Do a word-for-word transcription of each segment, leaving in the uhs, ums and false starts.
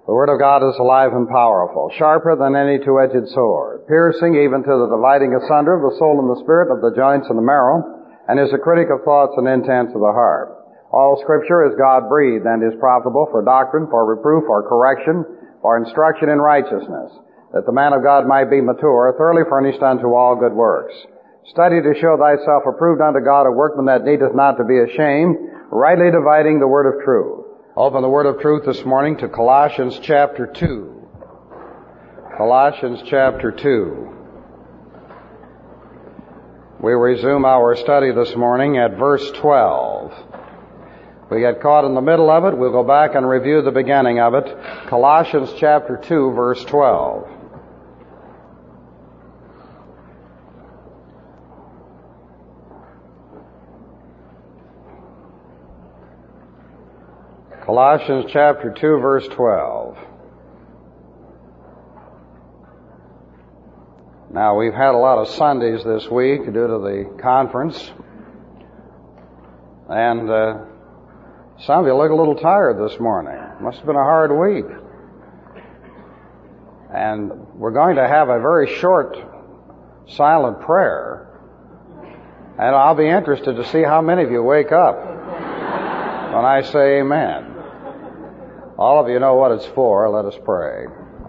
The Word of God is alive and powerful, sharper than any two-edged sword, piercing even to the dividing asunder of the soul and the spirit, of the joints and the marrow, and is a critic of thoughts and intents of the heart. All Scripture is God-breathed and is profitable for doctrine, for reproof, for correction, for instruction in righteousness, that the man of God might be mature, thoroughly furnished unto all good works. Study to show thyself approved unto God, a workman that needeth not to be ashamed, rightly dividing the word of truth. Open the word of truth this morning to Colossians chapter two. Colossians chapter two. We resume our study this morning at verse twelve. We get caught in the middle of it. We'll go back and review the beginning of it. Colossians chapter two, verse twelve. Colossians chapter two, verse twelve. Now, we've had a lot of Sundays this week due to the conference, and uh, some of you look a little tired this morning. Must have been a hard week. And we're going to have a very short silent prayer, and I'll be interested to see how many of you wake up when I say amen. All of you know what it's for. Let us pray.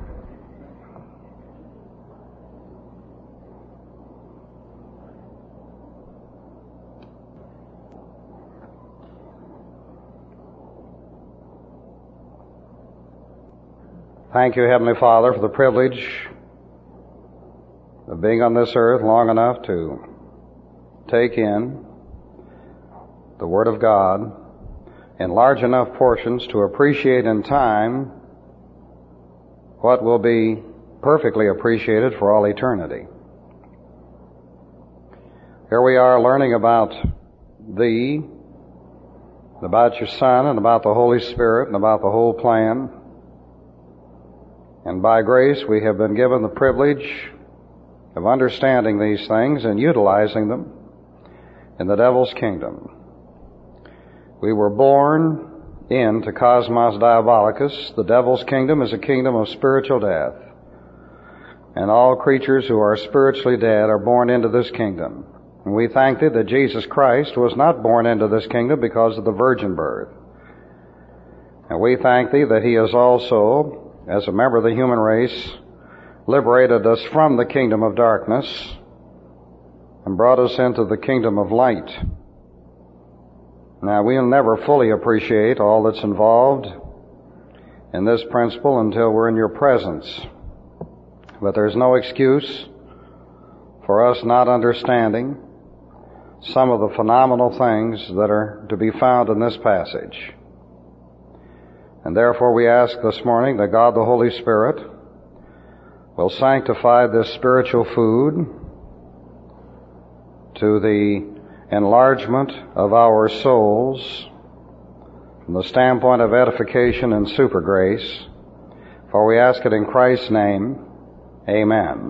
Thank you, Heavenly Father, for the privilege of being on this earth long enough to take in the Word of God in large enough portions to appreciate in time what will be perfectly appreciated for all eternity. Here we are learning about Thee, about Your Son, and about the Holy Spirit, and about the whole plan. And by grace we have been given the privilege of understanding these things and utilizing them in the devil's kingdom. We were born into Cosmos Diabolicus. The devil's kingdom is a kingdom of spiritual death. And all creatures who are spiritually dead are born into this kingdom. And we thank Thee that Jesus Christ was not born into this kingdom because of the virgin birth. And we thank Thee that He has also, as a member of the human race, liberated us from the kingdom of darkness and brought us into the kingdom of light. Now, we'll never fully appreciate all that's involved in this principle until we're in Your presence. But there's no excuse for us not understanding some of the phenomenal things that are to be found in this passage. And therefore we ask this morning that God the Holy Spirit will sanctify this spiritual food to the enlargement of our souls from the standpoint of edification and super grace. For we ask it in Christ's name. Amen.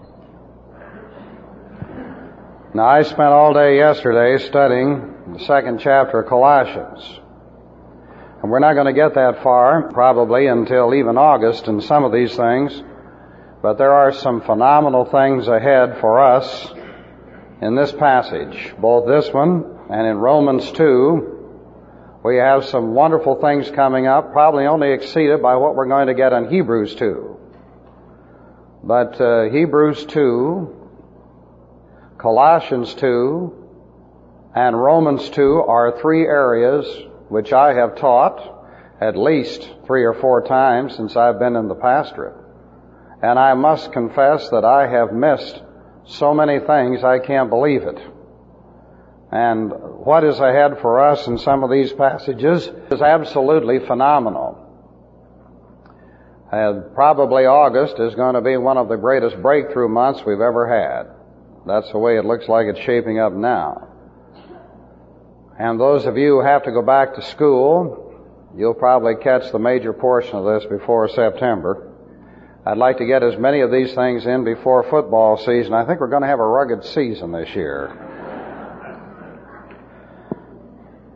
Now, I spent all day yesterday studying the second chapter of Colossians. And we're not going to get that far, probably, until even August in some of these things. But there are some phenomenal things ahead for us in this passage, both this one and in Romans two. We have some wonderful things coming up, probably only exceeded by what we're going to get in Hebrews two. But uh, Hebrews two, Colossians two, and Romans two are three areas which I have taught at least three or four times since I've been in the pastorate. And I must confess that I have missed so many things I can't believe it. And what is ahead for us in some of these passages is absolutely phenomenal. And probably August is going to be one of the greatest breakthrough months we've ever had. That's the way it looks like it's shaping up now. And those of you who have to go back to school, you'll probably catch the major portion of this before September. I'd like to get as many of these things in before football season. I think we're going to have a rugged season this year.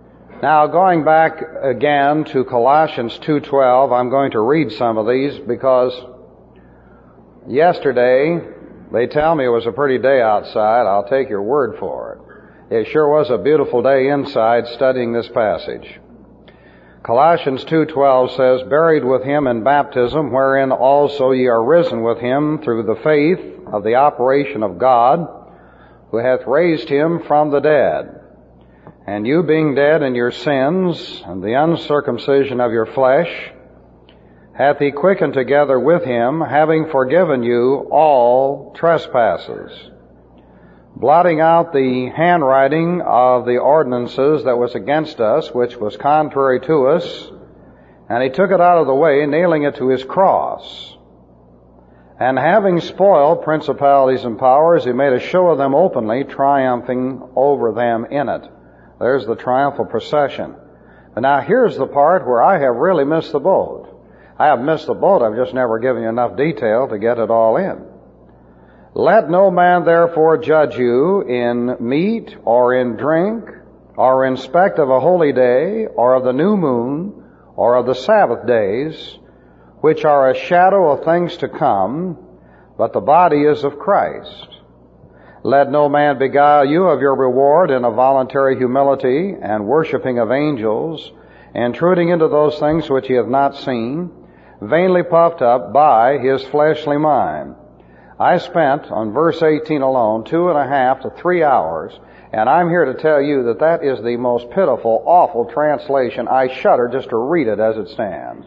Now, going back again to Colossians two twelve, I'm going to read some of these because yesterday they tell me it was a pretty day outside. I'll take your word for it. It sure was a beautiful day inside studying this passage. Colossians two twelve says, "Buried with him in baptism, wherein also ye are risen with him through the faith of the operation of God, who hath raised him from the dead. And you being dead in your sins and the uncircumcision of your flesh, hath he quickened together with him, having forgiven you all trespasses, blotting out the handwriting of the ordinances that was against us, which was contrary to us, and he took it out of the way, nailing it to his cross. And having spoiled principalities and powers, he made a show of them openly, triumphing over them in it." There's the triumphal procession. But now here's the part where I have really missed the boat. I have missed the boat, I've just never given you enough detail to get it all in. "Let no man therefore judge you in meat or in drink, or in respect of a holy day, or of the new moon, or of the Sabbath days, which are a shadow of things to come, but the body is of Christ. Let no man beguile you of your reward in a voluntary humility and worshiping of angels, intruding into those things which he hath not seen, vainly puffed up by his fleshly mind." I spent, on verse eighteen alone, two and a half to three hours, and I'm here to tell you that that is the most pitiful, awful translation. I shudder just to read it as it stands.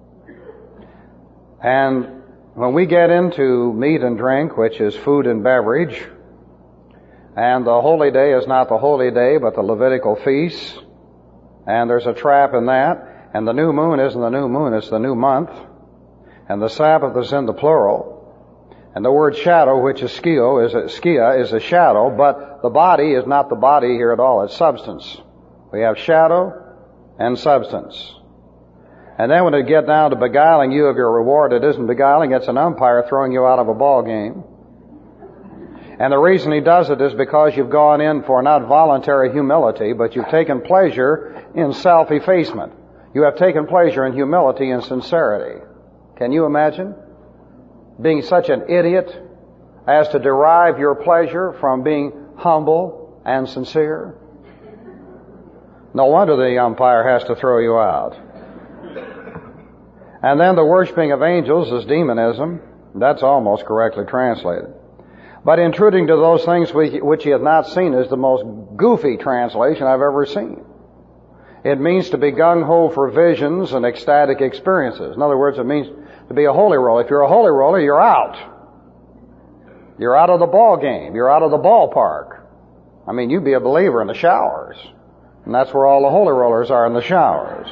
And when we get into meat and drink, which is food and beverage, and the holy day is not the holy day, but the Levitical feast, and there's a trap in that, and the new moon isn't the new moon, it's the new month, and the Sabbath is in the plural, and the word shadow, which is skio, is a, skia, is a shadow, but the body is not the body here at all, it's substance. We have shadow and substance. And then when it get down to beguiling you of your reward, it isn't beguiling, it's an umpire throwing you out of a ball game. And the reason he does it is because you've gone in for not voluntary humility, but you've taken pleasure in self-effacement. You have taken pleasure in humility and sincerity. Can you imagine being such an idiot as to derive your pleasure from being humble and sincere? No wonder the umpire has to throw you out. And then the worshiping of angels is demonism. That's almost correctly translated. But intruding to those things which he hath not seen is the most goofy translation I've ever seen. It means to be gung-ho for visions and ecstatic experiences. In other words, it means to be a holy roller. If you're a holy roller, you're out. You're out of the ball game. You're out of the ballpark. I mean, you'd be a believer in the showers. And that's where all the holy rollers are, in the showers.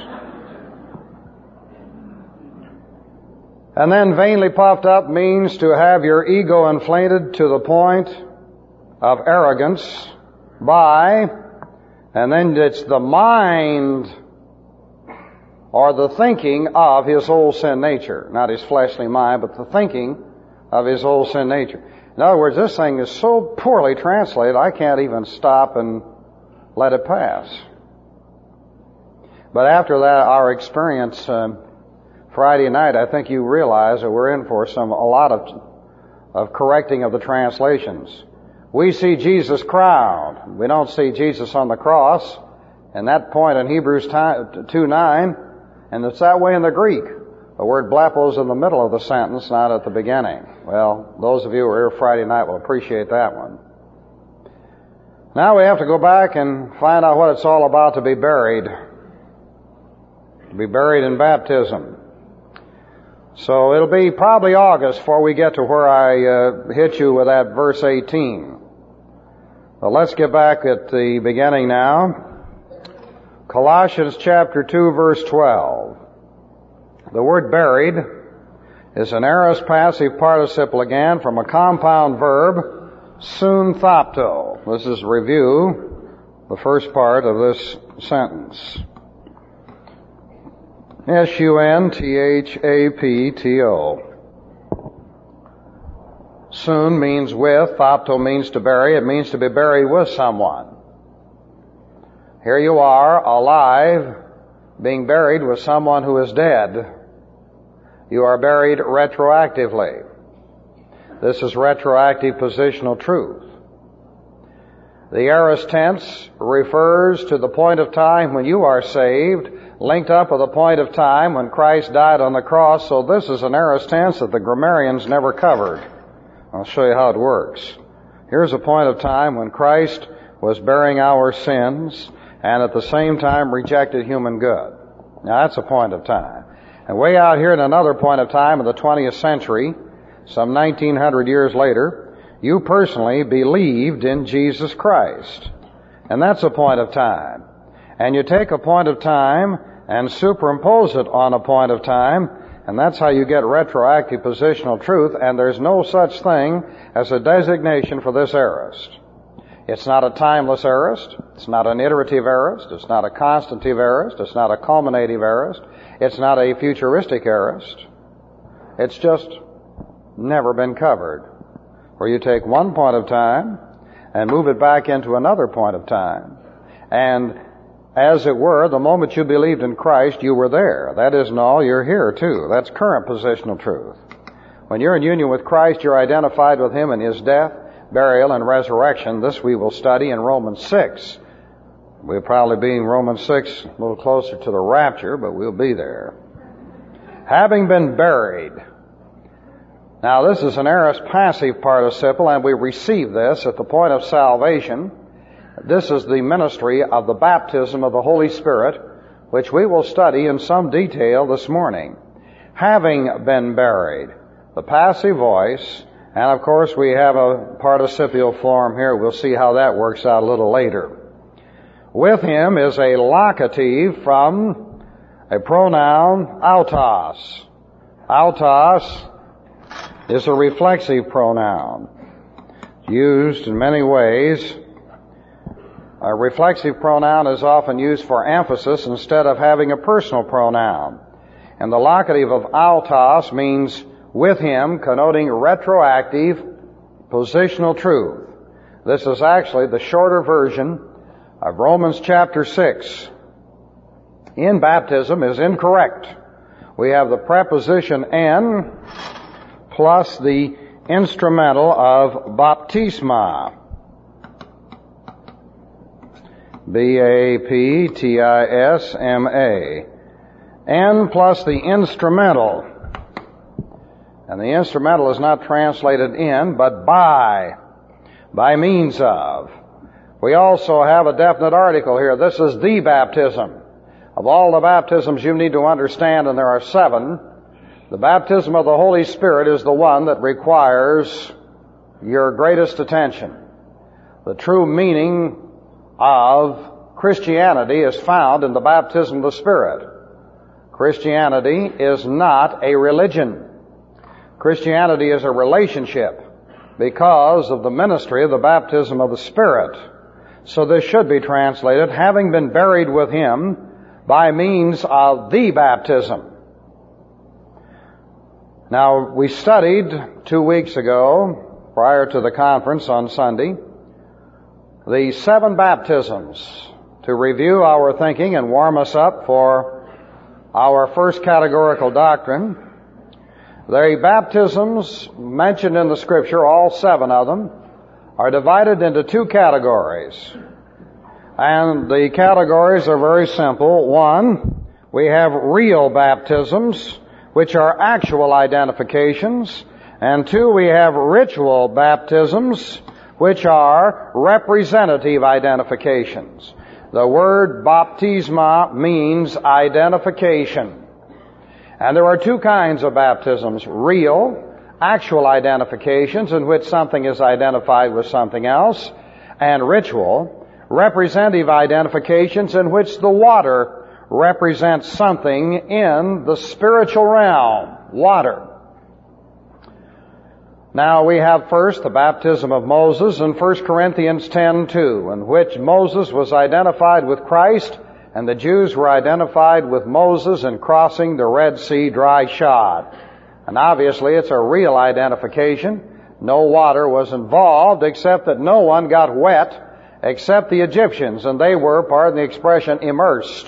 And then vainly puffed up means to have your ego inflated to the point of arrogance by, and then it's the mind or the thinking of his old sin nature. Not his fleshly mind, but the thinking of his old sin nature. In other words, this thing is so poorly translated, I can't even stop and let it pass. But after that, our experience uh, Friday night, I think you realize that we're in for some a lot of of correcting of the translations. We see Jesus crowned. We don't see Jesus on the cross. And that point in Hebrews two nine, and it's that way in the Greek. The word blepo is in the middle of the sentence, not at the beginning. Well, those of you who were here Friday night will appreciate that one. Now we have to go back and find out what it's all about to be buried. To be buried in baptism. So it'll be probably August before we get to where I uh, hit you with that verse eighteen. But let's get back at the beginning now. Colossians chapter two, verse twelve. The word buried is an aorist passive participle again from a compound verb, sun thapto. This is review, the first part of this sentence. S U N T H A P T O. Sun means with, thapto means to bury. It means to be buried with someone. Here you are, alive, being buried with someone who is dead. You are buried retroactively. This is retroactive positional truth. The aorist tense refers to the point of time when you are saved, linked up with the point of time when Christ died on the cross. So this is an aorist tense that the grammarians never covered. I'll show you how it works. Here's a point of time when Christ was bearing our sins and at the same time rejected human good. Now that's a point of time. And way out here in another point of time in the twentieth century, some nineteen hundred years later, you personally believed in Jesus Christ. And that's a point of time. And you take a point of time and superimpose it on a point of time, and that's how you get retroactive positional truth, and there's no such thing as a designation for this aorist. It's not a timeless aorist. It's not an iterative aorist. It's not a constantive aorist. It's not a culminative aorist. It's not a futuristic aorist. It's just never been covered. Where you take one point of time and move it back into another point of time. And as it were, the moment you believed in Christ, you were there. That isn't all, you're here too. That's current positional truth. When you're in union with Christ, you're identified with Him in His death, burial, and resurrection. This we will study in Romans six. We'll probably be in Romans six a little closer to the rapture, but we'll be there. Having been buried. Now this is an aorist passive participle, and we receive this at the point of salvation. This is the ministry of the baptism of the Holy Spirit, which we will study in some detail this morning. Having been buried. The passive voice. And of course we have a participial form here. We'll see how that works out a little later. With Him is a locative from a pronoun autos. Autos is a reflexive pronoun. It's used in many ways. A reflexive pronoun is often used for emphasis instead of having a personal pronoun. And the locative of autos means with Him, connoting retroactive positional truth. This is actually the shorter version of Romans chapter six. In baptism is incorrect. We have the preposition en plus the instrumental of baptisma. B A P T I S M A. En plus the instrumental. And the instrumental is not translated in, but by. By means of. We also have a definite article here. This is the baptism. Of all the baptisms you need to understand, and there are seven, the baptism of the Holy Spirit is the one that requires your greatest attention. The true meaning of Christianity is found in the baptism of the Spirit. Christianity is not a religion. Christianity is a relationship because of the ministry of the baptism of the Spirit. So this should be translated, having been buried with Him by means of the baptism. Now, we studied two weeks ago, prior to the conference on Sunday, the seven baptisms to review our thinking and warm us up for our first categorical doctrine. The baptisms mentioned in the Scripture, all seven of them, are divided into two categories. And the categories are very simple. One, we have real baptisms, which are actual identifications. And two, we have ritual baptisms, which are representative identifications. The word baptisma means identification. And there are two kinds of baptisms. Real, actual identifications in which something is identified with something else. And ritual, representative identifications in which the water represents something in the spiritual realm. Water. Now we have first the baptism of Moses in First Corinthians ten two, in which Moses was identified with Christ, and the Jews were identified with Moses in crossing the Red Sea dry shod. And obviously it's a real identification. No water was involved, except that no one got wet except the Egyptians, and they were, pardon the expression, immersed.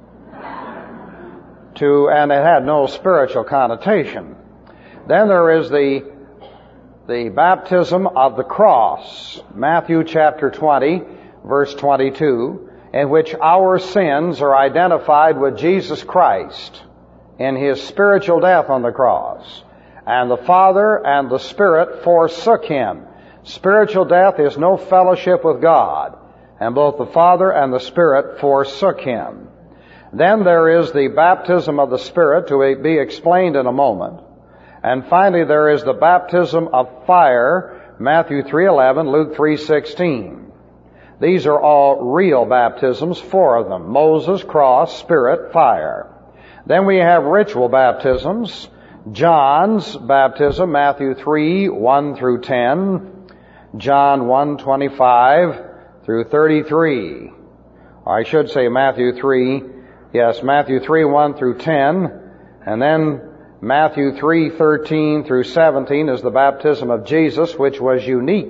To, and it had no spiritual connotation. Then there is the, the baptism of the cross, Matthew chapter twenty, verse twenty-two, in which our sins are identified with Jesus Christ in His spiritual death on the cross. And the Father and the Spirit forsook Him. Spiritual death is no fellowship with God. And both the Father and the Spirit forsook Him. Then there is the baptism of the Spirit, to be explained in a moment. And finally there is the baptism of fire, Matthew three eleven, Luke three sixteen. These are all real baptisms, four of them. Moses, cross, Spirit, fire. Then we have ritual baptisms. John's baptism, Matthew three, one through ten. John one, twenty-five through thirty-three. Or I should say Matthew three, yes, Matthew three, one through ten. And then Matthew three, thirteen through seventeen is the baptism of Jesus, which was unique.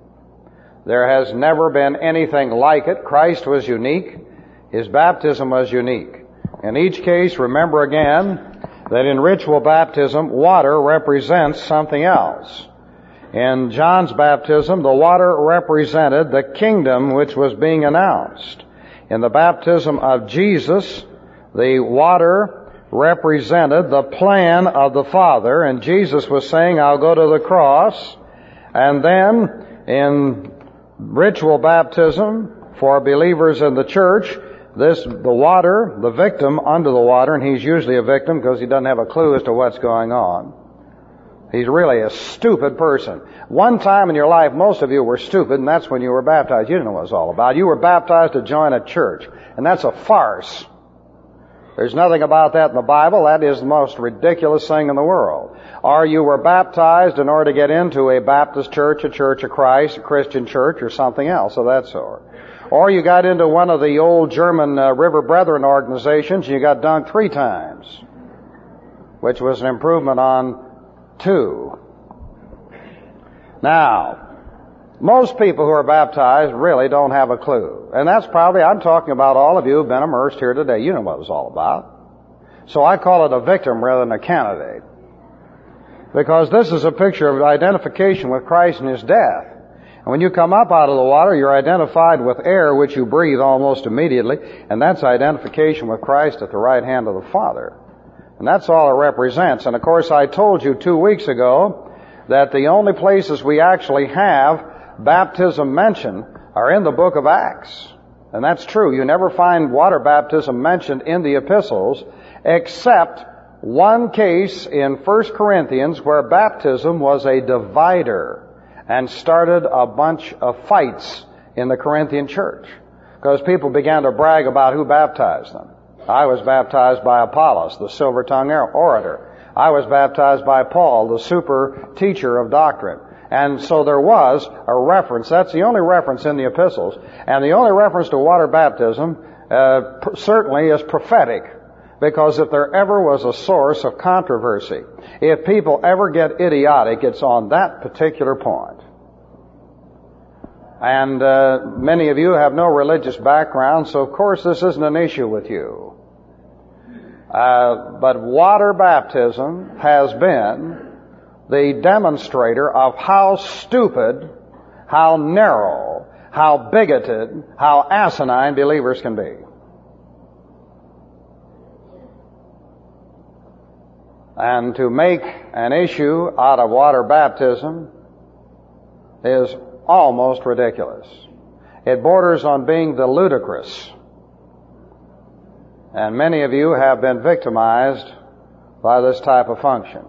There has never been anything like it. Christ was unique. His baptism was unique. In each case, remember again that in ritual baptism, water represents something else. In John's baptism, the water represented the kingdom which was being announced. In the baptism of Jesus, the water represented the plan of the Father, and Jesus was saying, I'll go to the cross. And then in ritual baptism for believers in the church, this, the water, the victim under the water, and he's usually a victim because he doesn't have a clue as to what's going on. He's really a stupid person. One time in your life, most of you were stupid, and that's when you were baptized. You didn't know what it was all about. You were baptized to join a church, and that's a farce. There's nothing about that in the Bible. That is the most ridiculous thing in the world. Or you were baptized in order to get into a Baptist church, a Church of Christ, a Christian church, or something else of that sort. Or you got into one of the old German uh, River Brethren organizations and you got dunked three times, which was an improvement on two. Now, most people who are baptized really don't have a clue. And that's probably, I'm talking about all of you who've been immersed here today. You know what it was all about. So I call it a victim rather than a candidate. Because this is a picture of identification with Christ and His death. And when you come up out of the water, you're identified with air which you breathe almost immediately. And that's identification with Christ at the right hand of the Father. And that's all it represents. And of course, I told you two weeks ago that the only places we actually have baptism mentioned are in the book of Acts. And that's true. You never find water baptism mentioned in the epistles except one case in First Corinthians where baptism was a divider and started a bunch of fights in the Corinthian church because people began to brag about who baptized them. I was baptized by Apollos, the silver-tongued orator. I was baptized by Paul, the super teacher of doctrine. And so there was a reference. That's the only reference in the epistles. And the only reference to water baptism uh, certainly is prophetic. Because if there ever was a source of controversy, if people ever get idiotic, it's on that particular point. And uh, many of you have no religious background, so of course this isn't an issue with you. Uh, but water baptism has been the demonstrator of how stupid, how narrow, how bigoted, how asinine believers can be. And to make an issue out of water baptism is almost ridiculous. It borders on being the ludicrous. And many of you have been victimized by this type of function.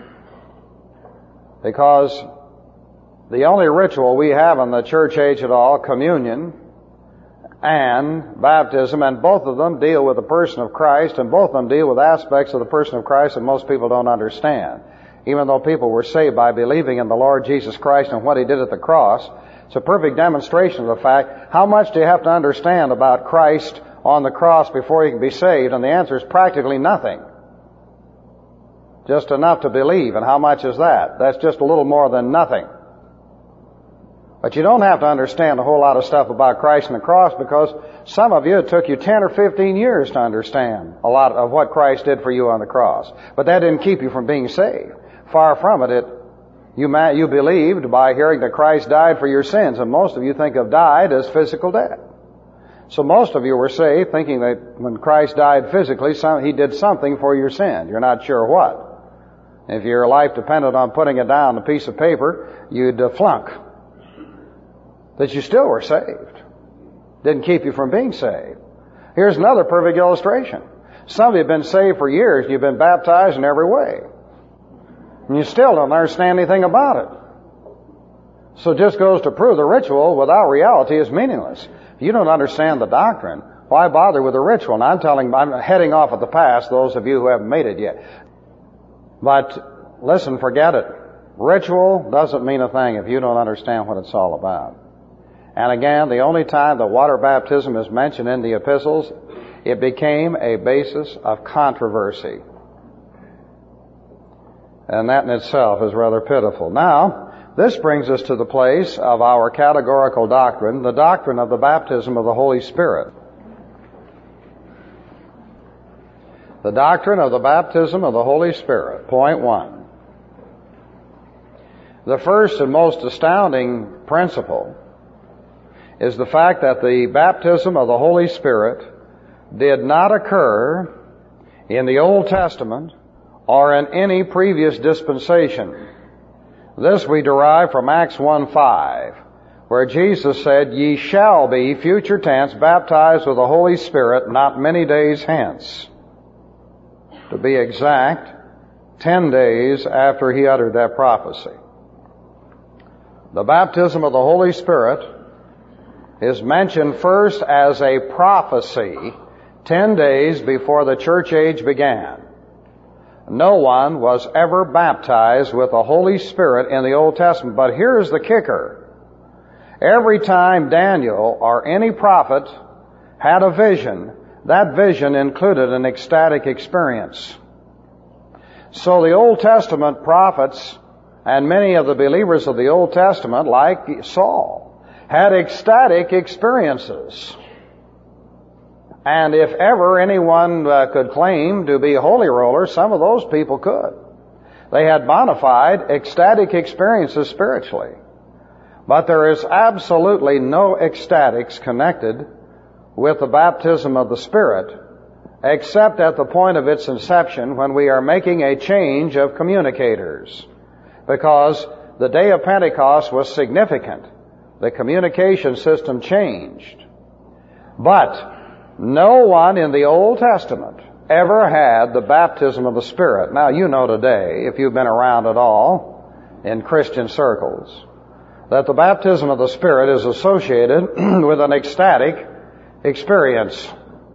Because the only ritual we have in the church age at all, communion and baptism, and both of them deal with the person of Christ, and both of them deal with aspects of the person of Christ that most people don't understand. Even though people were saved by believing in the Lord Jesus Christ and what He did at the cross, it's a perfect demonstration of the fact, how much do you have to understand about Christ on the cross before you can be saved? And the answer is practically nothing. Just enough to believe. And how much is that? That's just a little more than nothing. But you don't have to understand a whole lot of stuff about Christ and the cross, because some of you, it took you ten or fifteen years to understand a lot of what Christ did for you on the cross. But that didn't keep you from being saved. Far from it. It you, you believed by hearing that Christ died for your sins, and most of you think of died as physical death. So most of you were saved thinking that when Christ died physically, some, He did something for your sin. You're not sure what. If your life depended on putting it down on a piece of paper, you'd uh, flunk. That you still were saved. Didn't keep you from being saved. Here's another perfect illustration. Some of you have been saved for years. You've been baptized in every way. And you still don't understand anything about it. So it just goes to prove the ritual without reality is meaningless. If you don't understand the doctrine, why bother with the ritual? And I'm telling, I'm heading off at the pass, those of you who haven't made it yet. But listen, forget it. Ritual doesn't mean a thing if you don't understand what it's all about. And again, the only time that water baptism is mentioned in the epistles, it became a basis of controversy. And that in itself is rather pitiful. Now, this brings us to the place of our categorical doctrine, the doctrine of the baptism of the Holy Spirit. The doctrine of the baptism of the Holy Spirit. Point one. The first and most astounding principle is the fact that the baptism of the Holy Spirit did not occur in the Old Testament or in any previous dispensation. This we derive from Acts one five, where Jesus said, "Ye shall be," future tense, "baptized with the Holy Spirit not many days hence." To be exact, ten days after He uttered that prophecy. The baptism of the Holy Spirit is mentioned first as a prophecy ten days before the church age began. No one was ever baptized with the Holy Spirit in the Old Testament. But here's the kicker. Every time Daniel or any prophet had a vision, that vision included an ecstatic experience. So the Old Testament prophets and many of the believers of the Old Testament, like Saul, had ecstatic experiences. And if ever anyone uh, could claim to be a holy roller, some of those people could. They had bona fide ecstatic experiences spiritually. But there is absolutely no ecstatics connected with the baptism of the Spirit, except at the point of its inception when we are making a change of communicators. Because the day of Pentecost was significant. The communication system changed. But no one in the Old Testament ever had the baptism of the Spirit. Now, you know today, if you've been around at all in Christian circles, that the baptism of the Spirit is associated with an ecstatic experience.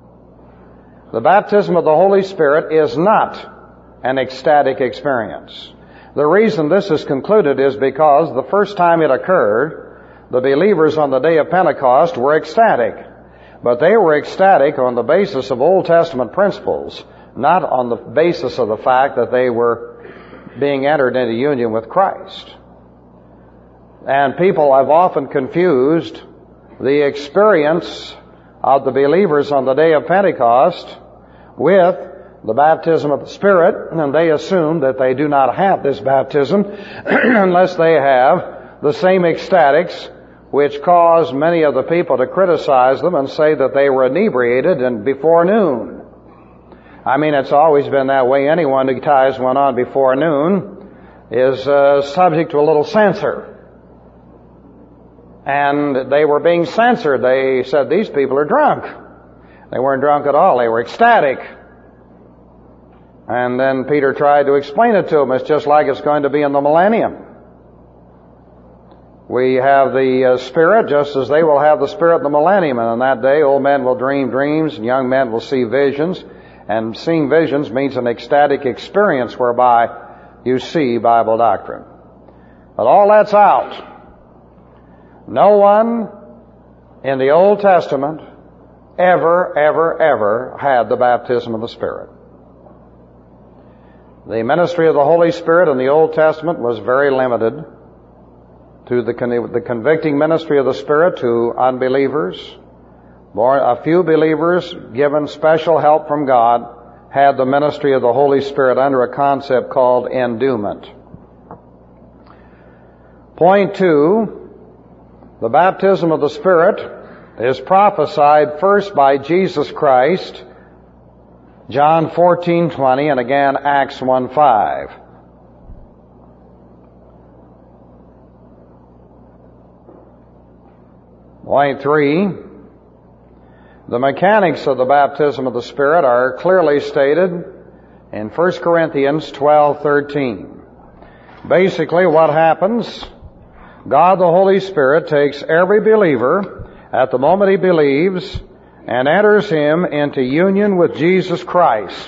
The baptism of the Holy Spirit is not an ecstatic experience. The reason this is concluded is because the first time it occurred, the believers on the day of Pentecost were ecstatic. But they were ecstatic on the basis of Old Testament principles, not on the basis of the fact that they were being entered into union with Christ. And people have often confused the experience of the believers on the day of Pentecost with the baptism of the Spirit, and they assume that they do not have this baptism unless they have the same ecstatics which caused many of the people to criticize them and say that they were inebriated and before noon. I mean, it's always been that way. Anyone who ties one on before noon is uh, subject to a little censor. And they were being censored. They said, these people are drunk. They weren't drunk at all. They were ecstatic. And then Peter tried to explain it to them. It's just like it's going to be in the millennium. We have the uh, Spirit just as they will have the Spirit in the millennium. And on that day, old men will dream dreams and young men will see visions. And seeing visions means an ecstatic experience whereby you see Bible doctrine. But all that's out. No one in the Old Testament ever, ever, ever had the baptism of the Spirit. The ministry of the Holy Spirit in the Old Testament was very limited through the, con- the convicting ministry of the Spirit to unbelievers. Born, a few believers, given special help from God, had the ministry of the Holy Spirit under a concept called endowment. Point two, the baptism of the Spirit is prophesied first by Jesus Christ, John fourteen twenty, and again Acts one five. Point three, the mechanics of the baptism of the Spirit are clearly stated in First Corinthians twelve thirteen. Basically, what happens, God the Holy Spirit takes every believer at the moment he believes and enters him into union with Jesus Christ.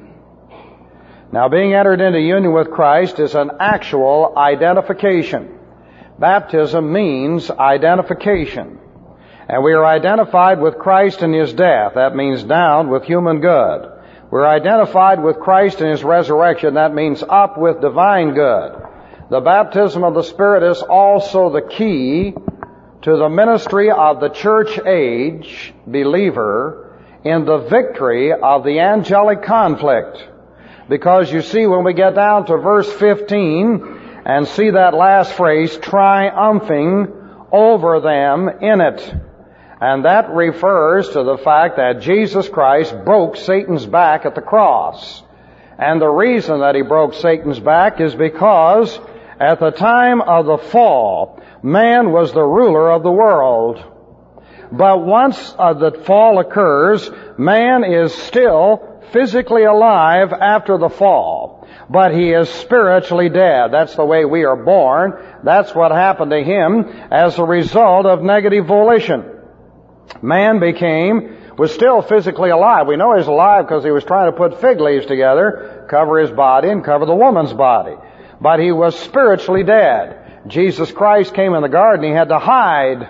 Now, being entered into union with Christ is an actual identification. Baptism means identification. And we are identified with Christ in His death. That means down with human good. We're identified with Christ in His resurrection. That means up with divine good. The baptism of the Spirit is also the key to the ministry of the church age believer in the victory of the angelic conflict. Because you see, when we get down to verse fifteen and see that last phrase, triumphing over them in it. And that refers to the fact that Jesus Christ broke Satan's back at the cross. And the reason that He broke Satan's back is because at the time of the fall, man was the ruler of the world. But once uh, the fall occurs, man is still physically alive after the fall. But he is spiritually dead. That's the way we are born. That's what happened to him as a result of negative volition. Man became, was still physically alive. We know he's alive because he was trying to put fig leaves together, cover his body and cover the woman's body. But he was spiritually dead. Jesus Christ came in the garden, he had to hide.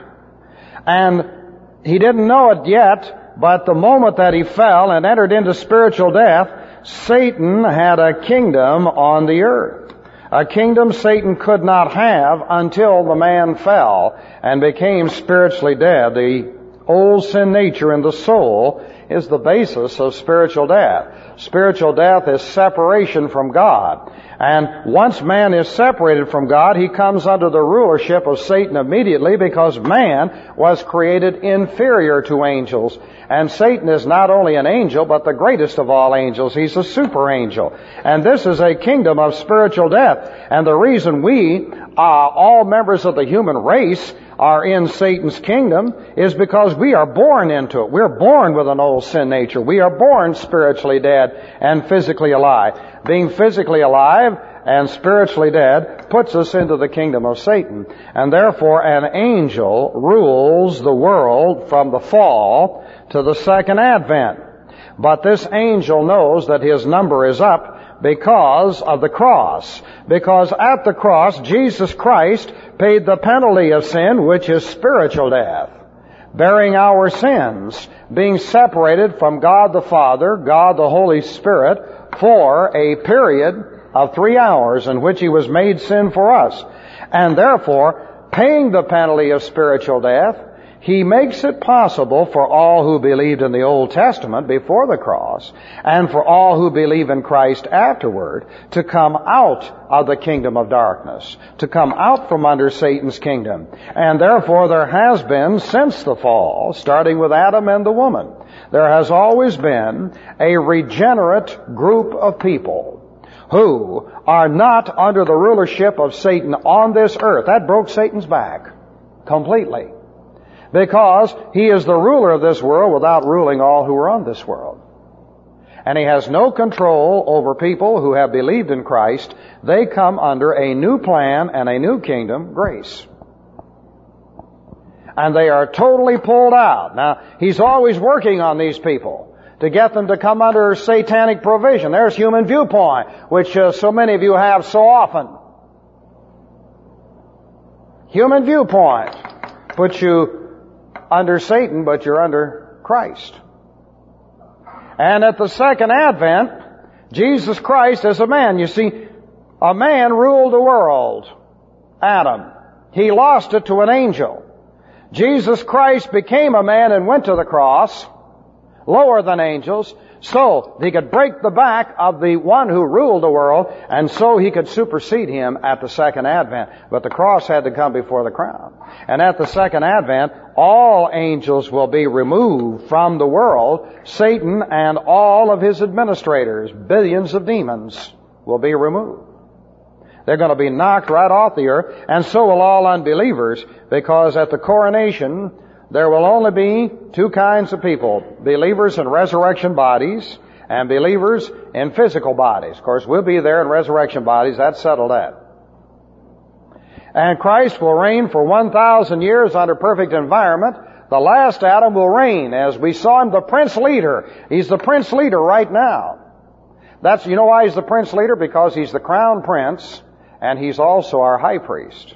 And he didn't know it yet, but the moment that he fell and entered into spiritual death, Satan had a kingdom on the earth. A kingdom Satan could not have until the man fell and became spiritually dead. The old sin nature in the soul is the basis of spiritual death. Spiritual death is separation from God. And once man is separated from God, he comes under the rulership of Satan immediately, because man was created inferior to angels. And Satan is not only an angel, but the greatest of all angels. He's a super angel. And this is a kingdom of spiritual death. And the reason we, uh, all members of the human race, are in Satan's kingdom is because we are born into it. We're born with an old sin nature. We are born spiritually dead and physically alive. Being physically alive and spiritually dead puts us into the kingdom of Satan. And therefore an angel rules the world from the fall to the second advent. But this angel knows that his number is up because of the cross. Because at the cross, Jesus Christ paid the penalty of sin, which is spiritual death, bearing our sins, being separated from God the Father, God the Holy Spirit, for a period of three hours in which He was made sin for us. And therefore, paying the penalty of spiritual death, He makes it possible for all who believed in the Old Testament before the cross, and for all who believe in Christ afterward, to come out of the kingdom of darkness, to come out from under Satan's kingdom. And therefore there has been, since the fall, starting with Adam and the woman, there has always been a regenerate group of people who are not under the rulership of Satan on this earth. That broke Satan's back completely. Because he is the ruler of this world without ruling all who are on this world. And he has no control over people who have believed in Christ. They come under a new plan and a new kingdom, grace. And they are totally pulled out. Now, he's always working on these people to get them to come under satanic provision. There's human viewpoint, which uh, so many of you have so often. Human viewpoint puts you under Satan, but you're under Christ. And at the second advent, Jesus Christ as a man. You see, a man ruled the world, Adam. He lost it to an angel. Jesus Christ became a man and went to the cross, lower than angels, so he could break the back of the one who ruled the world, and so he could supersede him at the second advent. But the cross had to come before the crown. And at the second advent, all angels will be removed from the world. Satan and all of his administrators, billions of demons, will be removed. They're going to be knocked right off the earth, and so will all unbelievers, because at the coronation, there will only be two kinds of people: believers in resurrection bodies and believers in physical bodies. Of course, we'll be there in resurrection bodies. That's settled that. And Christ will reign for one thousand years under perfect environment. The last Adam will reign, as we saw him, the prince leader. He's the prince leader right now. That's, you know why he's the prince leader? Because he's the crown prince, and he's also our high priest.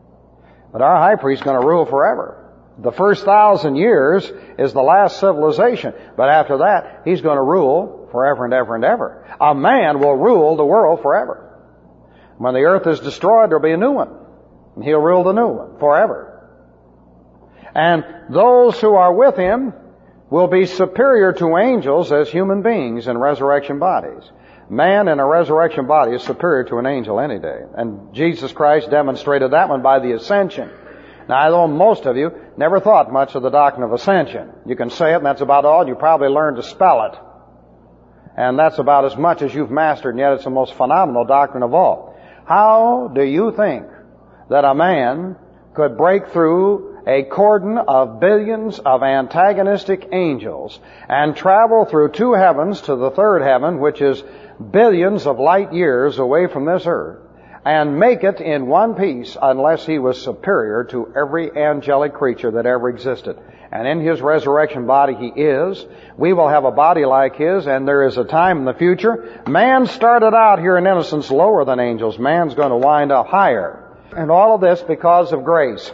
But our high priest is going to rule forever. The first thousand years is the last civilization. But after that, he's going to rule forever and ever and ever. A man will rule the world forever. When the earth is destroyed, there'll be a new one. And he'll rule the new one forever. And those who are with him will be superior to angels as human beings in resurrection bodies. Man in a resurrection body is superior to an angel any day. And Jesus Christ demonstrated that one by the ascension. Now, I know most of you never thought much of the doctrine of ascension. You can say it, and that's about all. You probably learned to spell it. And that's about as much as you've mastered, and yet it's the most phenomenal doctrine of all. How do you think that a man could break through a cordon of billions of antagonistic angels and travel through two heavens to the third heaven, which is billions of light years away from this earth, and make it in one piece unless he was superior to every angelic creature that ever existed? And in his resurrection body he is. We will have a body like his, and there is a time in the future. Man started out here in innocence lower than angels. Man's going to wind up higher. And all of this because of grace.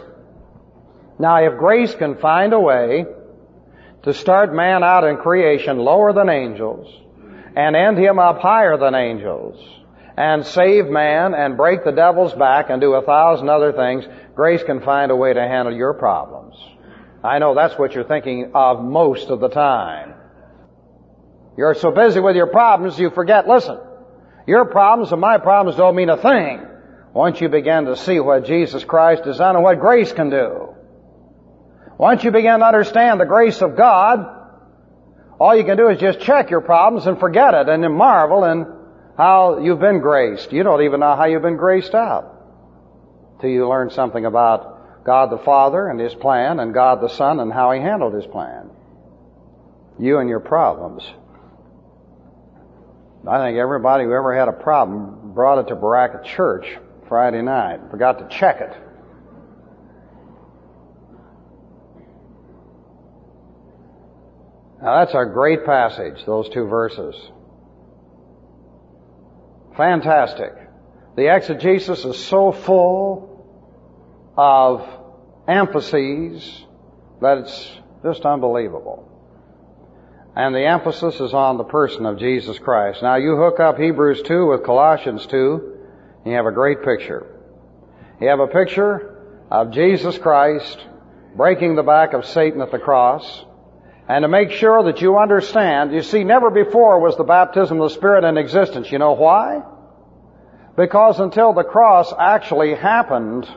Now, if grace can find a way to start man out in creation lower than angels and end him up higher than angels and save man and break the devil's back and do a thousand other things, grace can find a way to handle your problems. I know that's what you're thinking of most of the time. You're so busy with your problems you forget, listen, your problems and my problems don't mean a thing once you begin to see what Jesus Christ has done and what grace can do. Once you begin to understand the grace of God, all you can do is just check your problems and forget it and then marvel in how you've been graced. You don't even know how you've been graced out till you learn something about God the Father and His plan, and God the Son and how He handled His plan. You and your problems. I think everybody who ever had a problem brought it to Baraka Church Friday night, forgot to check it. Now that's a great passage, those two verses. Fantastic. The exegesis is so full of emphases that it's just unbelievable. And the emphasis is on the person of Jesus Christ. Now you hook up Hebrews two with Colossians two, and you have a great picture. You have a picture of Jesus Christ breaking the back of Satan at the cross. And to make sure that you understand, you see, never before was the baptism of the Spirit in existence. You know why? Because until the cross actually happened,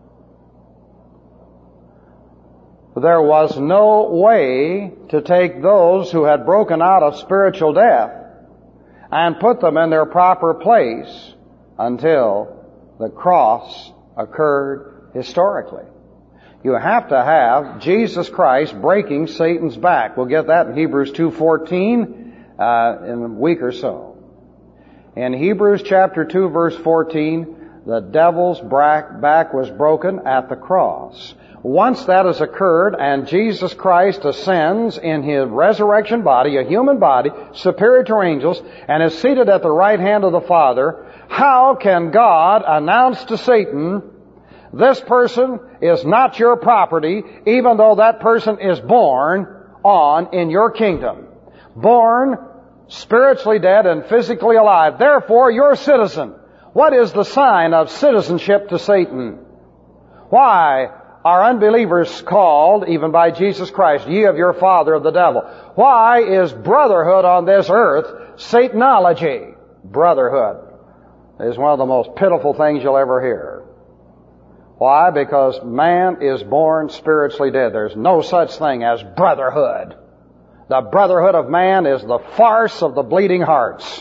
there was no way to take those who had broken out of spiritual death and put them in their proper place until the cross occurred historically. You have to have Jesus Christ breaking Satan's back. We'll get that in Hebrews two fourteen uh, in a week or so. In Hebrews chapter two verse fourteen, the devil's back was broken at the cross. Once that has occurred and Jesus Christ ascends in His resurrection body, a human body, superior to angels, and is seated at the right hand of the Father, how can God announce to Satan, this person is not your property, even though that person is born on in your kingdom? Born spiritually dead and physically alive. Therefore, you're a citizen. What is the sign of citizenship to Satan? Why are unbelievers called, even by Jesus Christ, ye of your father of the devil? Why is brotherhood on this earth Satanology? Brotherhood is one of the most pitiful things you'll ever hear. Why? Because man is born spiritually dead. There's no such thing as brotherhood. The brotherhood of man is the farce of the bleeding hearts.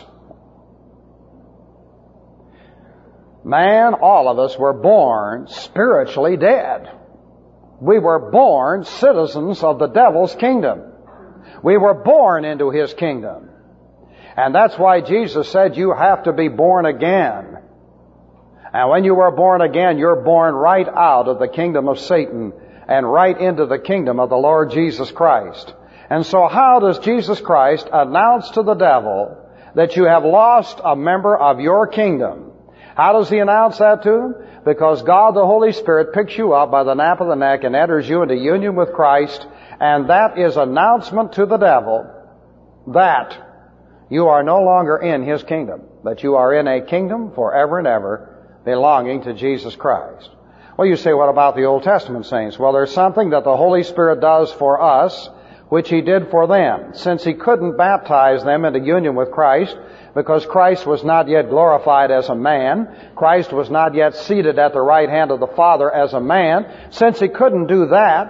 Man, all of us, were born spiritually dead. We were born citizens of the devil's kingdom. We were born into his kingdom. And that's why Jesus said you have to be born again. And when you are born again, you're born right out of the kingdom of Satan and right into the kingdom of the Lord Jesus Christ. And so how does Jesus Christ announce to the devil that you have lost a member of your kingdom? How does he announce that to him? Because God the Holy Spirit picks you up by the nape of the neck and enters you into union with Christ, and that is announcement to the devil that you are no longer in his kingdom, but you are in a kingdom forever and ever belonging to Jesus Christ. Well, you say, what about the Old Testament saints? Well, there's something that the Holy Spirit does for us, which he did for them. Since he couldn't baptize them into union with Christ, because Christ was not yet glorified as a man, Christ was not yet seated at the right hand of the Father as a man, since he couldn't do that,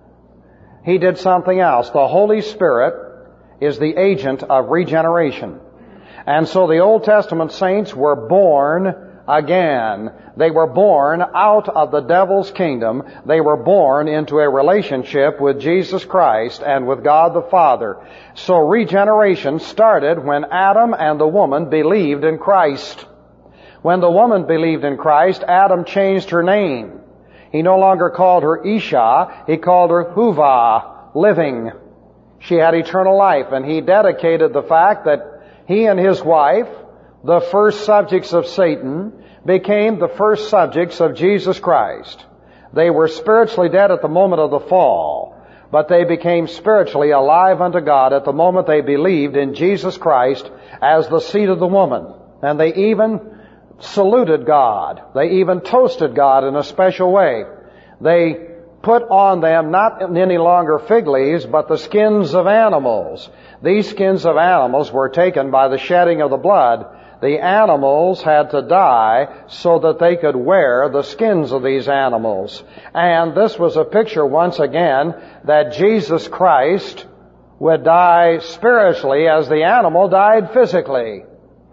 he did something else. The Holy Spirit is the agent of regeneration. And so the Old Testament saints were born again. They were born out of the devil's kingdom. They were born into a relationship with Jesus Christ and with God the Father. So regeneration started when Adam and the woman believed in Christ. When the woman believed in Christ, Adam changed her name. He no longer called her Isha, he called her Huva, living. She had eternal life, and he dedicated the fact that he and his wife, the first subjects of Satan, became the first subjects of Jesus Christ. They were spiritually dead at the moment of the fall, but they became spiritually alive unto God at the moment they believed in Jesus Christ as the seed of the woman. And they even saluted God. They even toasted God in a special way. They put on them not any longer fig leaves, but the skins of animals. These skins of animals were taken by the shedding of the blood. The animals had to die so that they could wear the skins of these animals. And this was a picture, once again, that Jesus Christ would die spiritually as the animal died physically,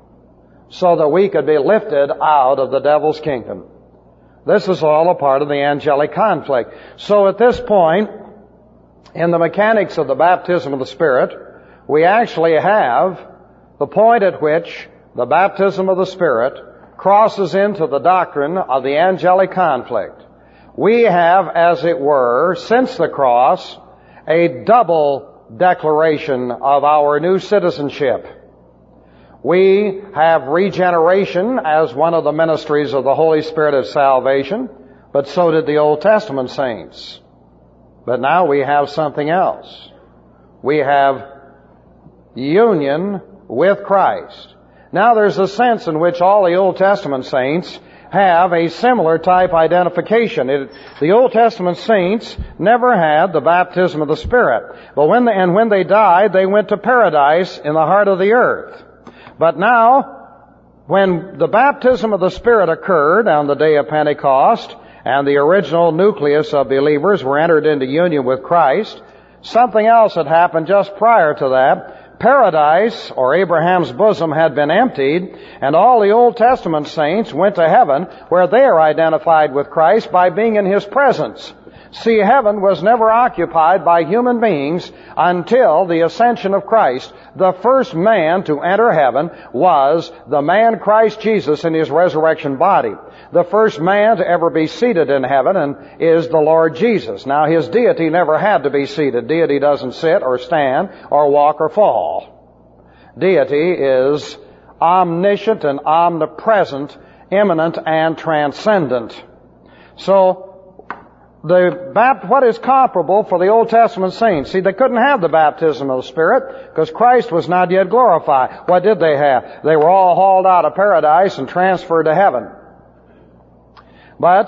so that we could be lifted out of the devil's kingdom. This is all a part of the angelic conflict. So at this point, in the mechanics of the baptism of the Spirit, we actually have the point at which the baptism of the Spirit crosses into the doctrine of the angelic conflict. We have, as it were, since the cross, a double declaration of our new citizenship. We have regeneration as one of the ministries of the Holy Spirit of salvation, but so did the Old Testament saints. But now we have something else. We have union with Christ. Now there's a sense in which all the Old Testament saints have a similar type identification. It, the Old Testament saints never had the baptism of the Spirit. But when they, and when they died, they went to paradise in the heart of the earth. But now, when the baptism of the Spirit occurred on the day of Pentecost, and the original nucleus of believers were entered into union with Christ, something else had happened just prior to that. Paradise, or Abraham's bosom, had been emptied, and all the Old Testament saints went to heaven, where they are identified with Christ by being in His presence. See, heaven was never occupied by human beings until the ascension of Christ. The first man to enter heaven was the man Christ Jesus in His resurrection body. The first man to ever be seated in heaven and is the Lord Jesus. Now, His deity never had to be seated. Deity doesn't sit or stand or walk or fall. Deity is omniscient and omnipresent, immanent and transcendent. So, The bapt- what is comparable for the Old Testament saints? See, they couldn't have the baptism of the Spirit because Christ was not yet glorified. What did they have? They were all hauled out of paradise and transferred to heaven. But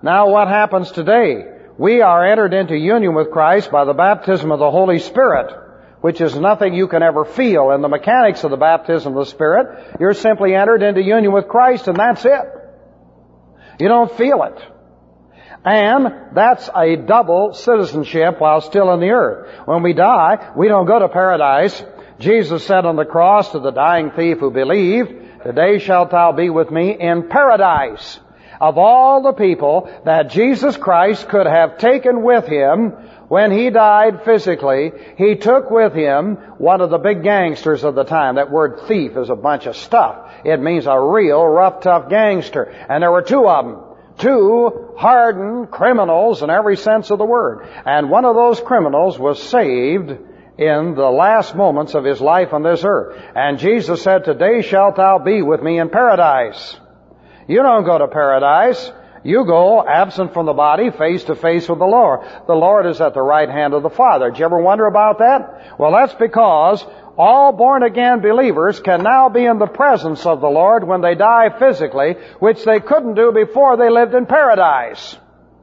Now what happens today? We are entered into union with Christ by the baptism of the Holy Spirit, which is nothing you can ever feel. In the mechanics of the baptism of the Spirit, you're simply entered into union with Christ, and that's it. You don't feel it. And that's a double citizenship while still in the earth. When we die, we don't go to paradise. Jesus said on the cross to the dying thief who believed, "Today shalt thou be with me in paradise." Of all the people that Jesus Christ could have taken with Him when He died physically, He took with Him one of the big gangsters of the time. That word thief is a bunch of stuff. It means a real rough, tough gangster. And there were two of them. Two hardened criminals in every sense of the word. And one of those criminals was saved in the last moments of his life on this earth. And Jesus said, "Today shalt thou be with me in paradise." You don't go to paradise. You go absent from the body, face to face with the Lord. The Lord is at the right hand of the Father. Did you ever wonder about that? Well, that's because all born-again believers can now be in the presence of the Lord when they die physically, which they couldn't do before they lived in paradise.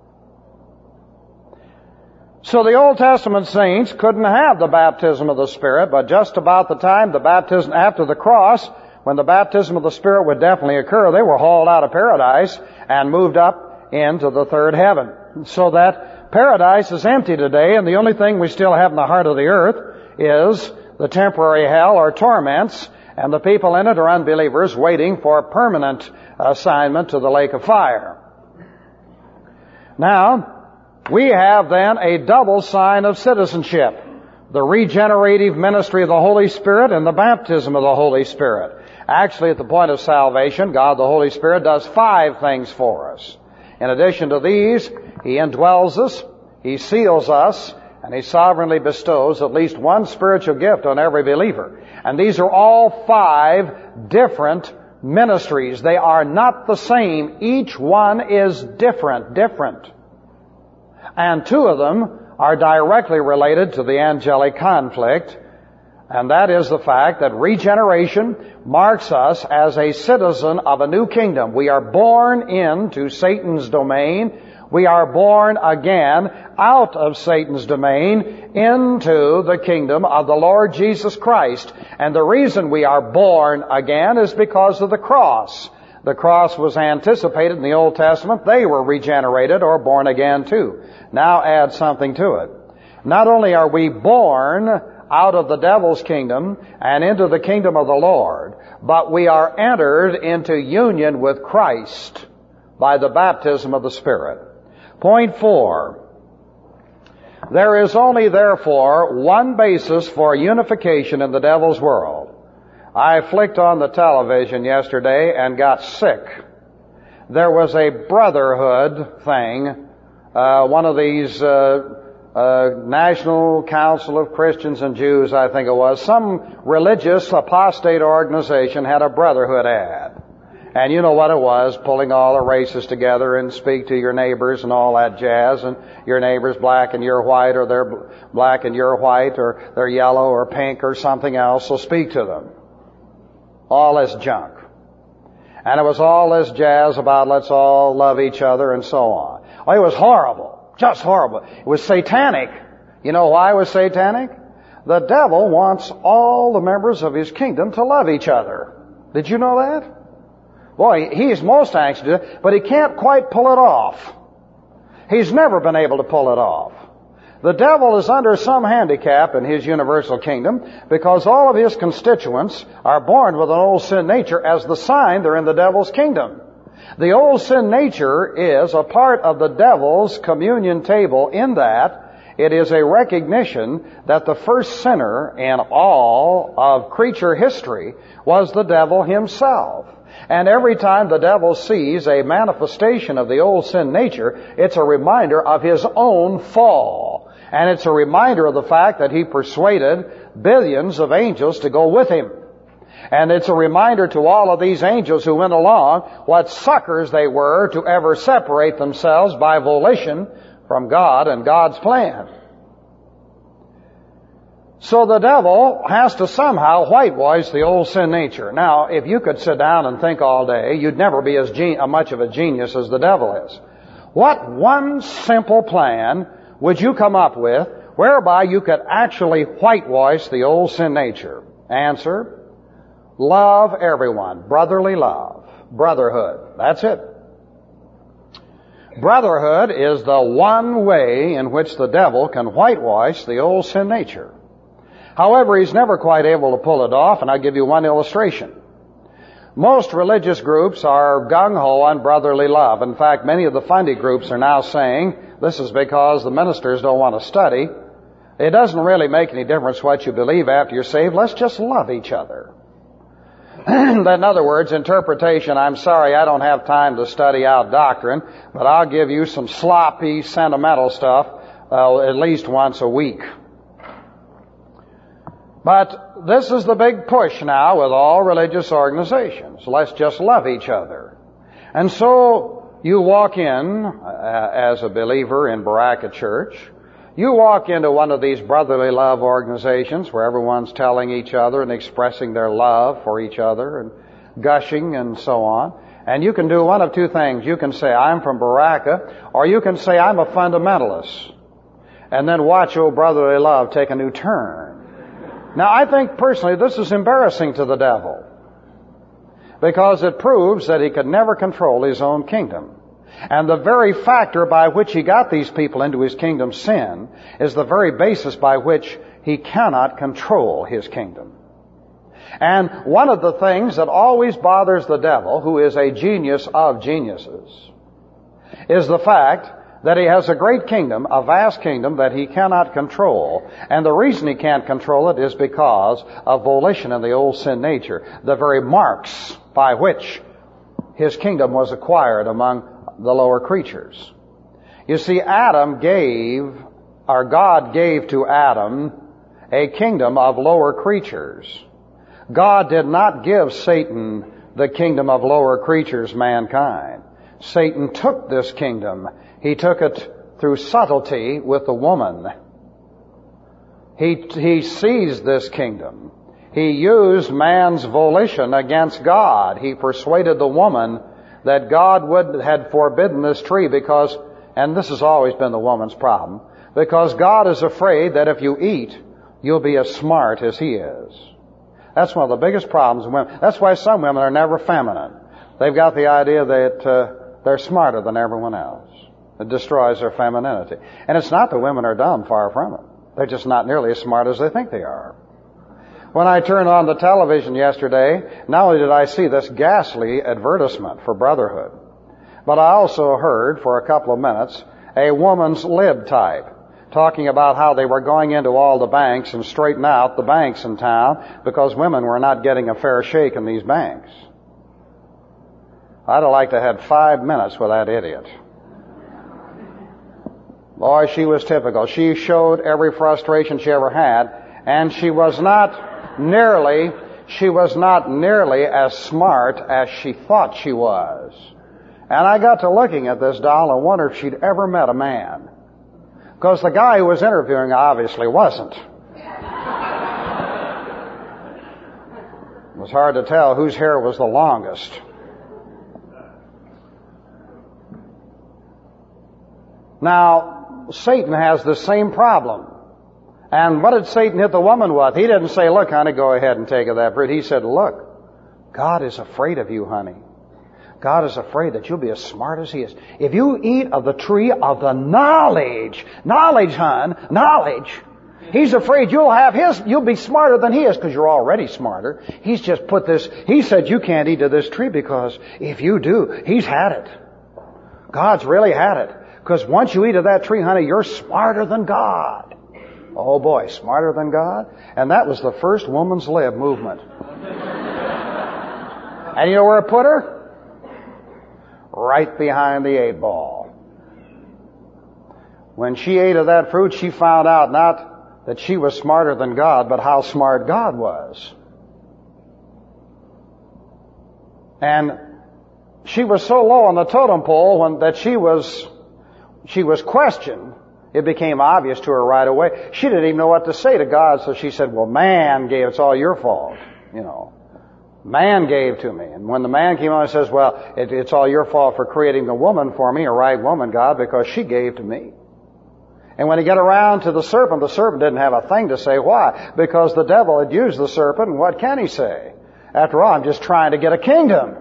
So the Old Testament saints couldn't have the baptism of the Spirit, but just about the time the baptism after the cross, when the baptism of the Spirit would definitely occur, they were hauled out of paradise and moved up into the third heaven. So that paradise is empty today, and the only thing we still have in the heart of the earth is the temporary hell or torments, and the people in it are unbelievers waiting for permanent assignment to the lake of fire. Now, we have then a double sign of citizenship: the regenerative ministry of the Holy Spirit and the baptism of the Holy Spirit. Actually, at the point of salvation, God the Holy Spirit does five things for us. In addition to these, He indwells us, He seals us, and He sovereignly bestows at least one spiritual gift on every believer. And these are all five different ministries. They are not the same. Each one is different, different. And two of them are directly related to the angelic conflict, and that is the fact that regeneration marks us as a citizen of a new kingdom. We are born into Satan's domain. We are born again out of Satan's domain into the kingdom of the Lord Jesus Christ. And the reason we are born again is because of the cross. The cross was anticipated in the Old Testament. They were regenerated or born again too. Now add something to it. Not only are we born out of the devil's kingdom and into the kingdom of the Lord, but we are entered into union with Christ by the baptism of the Spirit. Point four. There is only, therefore, one basis for unification in the devil's world. I flicked on the television yesterday and got sick. There was a brotherhood thing, uh, one of these uh, uh, National Council of Christians and Jews, I think it was. Some religious apostate organization had a brotherhood ad. And you know what it was, pulling all the races together and speak to your neighbors and all that jazz, and your neighbor's black and you're white, or they're black and you're white, or they're yellow or pink or something else, so speak to them. All this junk. And it was all this jazz about let's all love each other and so on. Oh, it was horrible. Just horrible. It was satanic. You know why it was satanic? The devil wants all the members of his kingdom to love each other. Did you know that? Boy, he's most anxious to do it, but he can't quite pull it off. He's never been able to pull it off. The devil is under some handicap in his universal kingdom because all of his constituents are born with an old sin nature as the sign they're in the devil's kingdom. The old sin nature is a part of the devil's communion table in that it is a recognition that the first sinner in all of creature history was the devil himself. And every time the devil sees a manifestation of the old sin nature, it's a reminder of his own fall. And it's a reminder of the fact that he persuaded billions of angels to go with him. And it's a reminder to all of these angels who went along what suckers they were to ever separate themselves by volition from God and God's plan. So the devil has to somehow whitewash the old sin nature. Now, if you could sit down and think all day, you'd never be as gen- much of a genius as the devil is. What one simple plan would you come up with whereby you could actually whitewash the old sin nature? Answer, love everyone. Brotherly love. Brotherhood. That's it. Brotherhood is the one way in which the devil can whitewash the old sin nature. However, he's never quite able to pull it off, and I'll give you one illustration. Most religious groups are gung-ho on brotherly love. In fact, many of the fundy groups are now saying, this is because the ministers don't want to study. It doesn't really make any difference what you believe after you're saved. Let's just love each other. In other words, interpretation, I'm sorry I don't have time to study out doctrine, but I'll give you some sloppy, sentimental stuff uh, at least once a week. But this is the big push now with all religious organizations. Let's just love each other. And so you walk in uh, as a believer in Baraka Church. You walk into one of these brotherly love organizations where everyone's telling each other and expressing their love for each other and gushing and so on. And you can do one of two things. You can say, I'm from Baraka, or you can say, I'm a fundamentalist. And then watch old brotherly love take a new turn. Now, I think personally this is embarrassing to the devil because it proves that he could never control his own kingdom. And the very factor by which he got these people into his kingdom, sin, is the very basis by which he cannot control his kingdom. And one of the things that always bothers the devil, who is a genius of geniuses, is the fact that he has a great kingdom, a vast kingdom that he cannot control. And the reason he can't control it is because of volition in the old sin nature, the very marks by which his kingdom was acquired among the lower creatures. You see, Adam gave, or God gave to Adam a kingdom of lower creatures. God did not give Satan the kingdom of lower creatures, mankind. Satan took this kingdom. He took it through subtlety with the woman. He, he seized this kingdom. He used man's volition against God. He persuaded the woman that God would had forbidden this tree because, and this has always been the woman's problem, because God is afraid that if you eat, you'll be as smart as he is. That's one of the biggest problems with women. That's why some women are never feminine. They've got the idea that uh, they're smarter than everyone else. It destroys their femininity. And it's not that women are dumb, far from it. They're just not nearly as smart as they think they are. When I turned on the television yesterday, not only did I see this ghastly advertisement for brotherhood, but I also heard for a couple of minutes a woman's lib type talking about how they were going into all the banks and straighten out the banks in town because women were not getting a fair shake in these banks. I'd have liked to have had five minutes with that idiot. Boy, she was typical. She showed every frustration she ever had, and she was not nearly, she was not nearly as smart as she thought she was. And I got to looking at this doll and wondered if she'd ever met a man. Because the guy who was interviewing obviously wasn't. It was hard to tell whose hair was the longest. Now, Satan has the same problem. And what did Satan hit the woman with? He didn't say, look, honey, go ahead and take of that fruit. He said, look, God is afraid of you, honey. God is afraid that you'll be as smart as he is. If you eat of the tree of the knowledge, knowledge, hon, knowledge, he's afraid you'll have his, you'll be smarter than he is because you're already smarter. He's just put this, he said you can't eat of this tree because if you do, he's had it. God's really had it. Because once you eat of that tree, honey, you're smarter than God. Oh boy, smarter than God? And that was the first woman's lib movement. And you know where it put her? Right behind the eight ball. When she ate of that fruit, she found out not that she was smarter than God, but how smart God was. And she was so low on the totem pole when, that she was, she was questioned. It became obvious to her right away. She didn't even know what to say to God, so she said, well, man gave, it's all your fault, you know. Man gave to me. And when the man came on and says, well, it, it's all your fault for creating the woman for me, a right woman, God, because she gave to me. And when he got around to the serpent, the serpent didn't have a thing to say. Why? Because the devil had used the serpent, and what can he say? After all, I'm just trying to get a kingdom.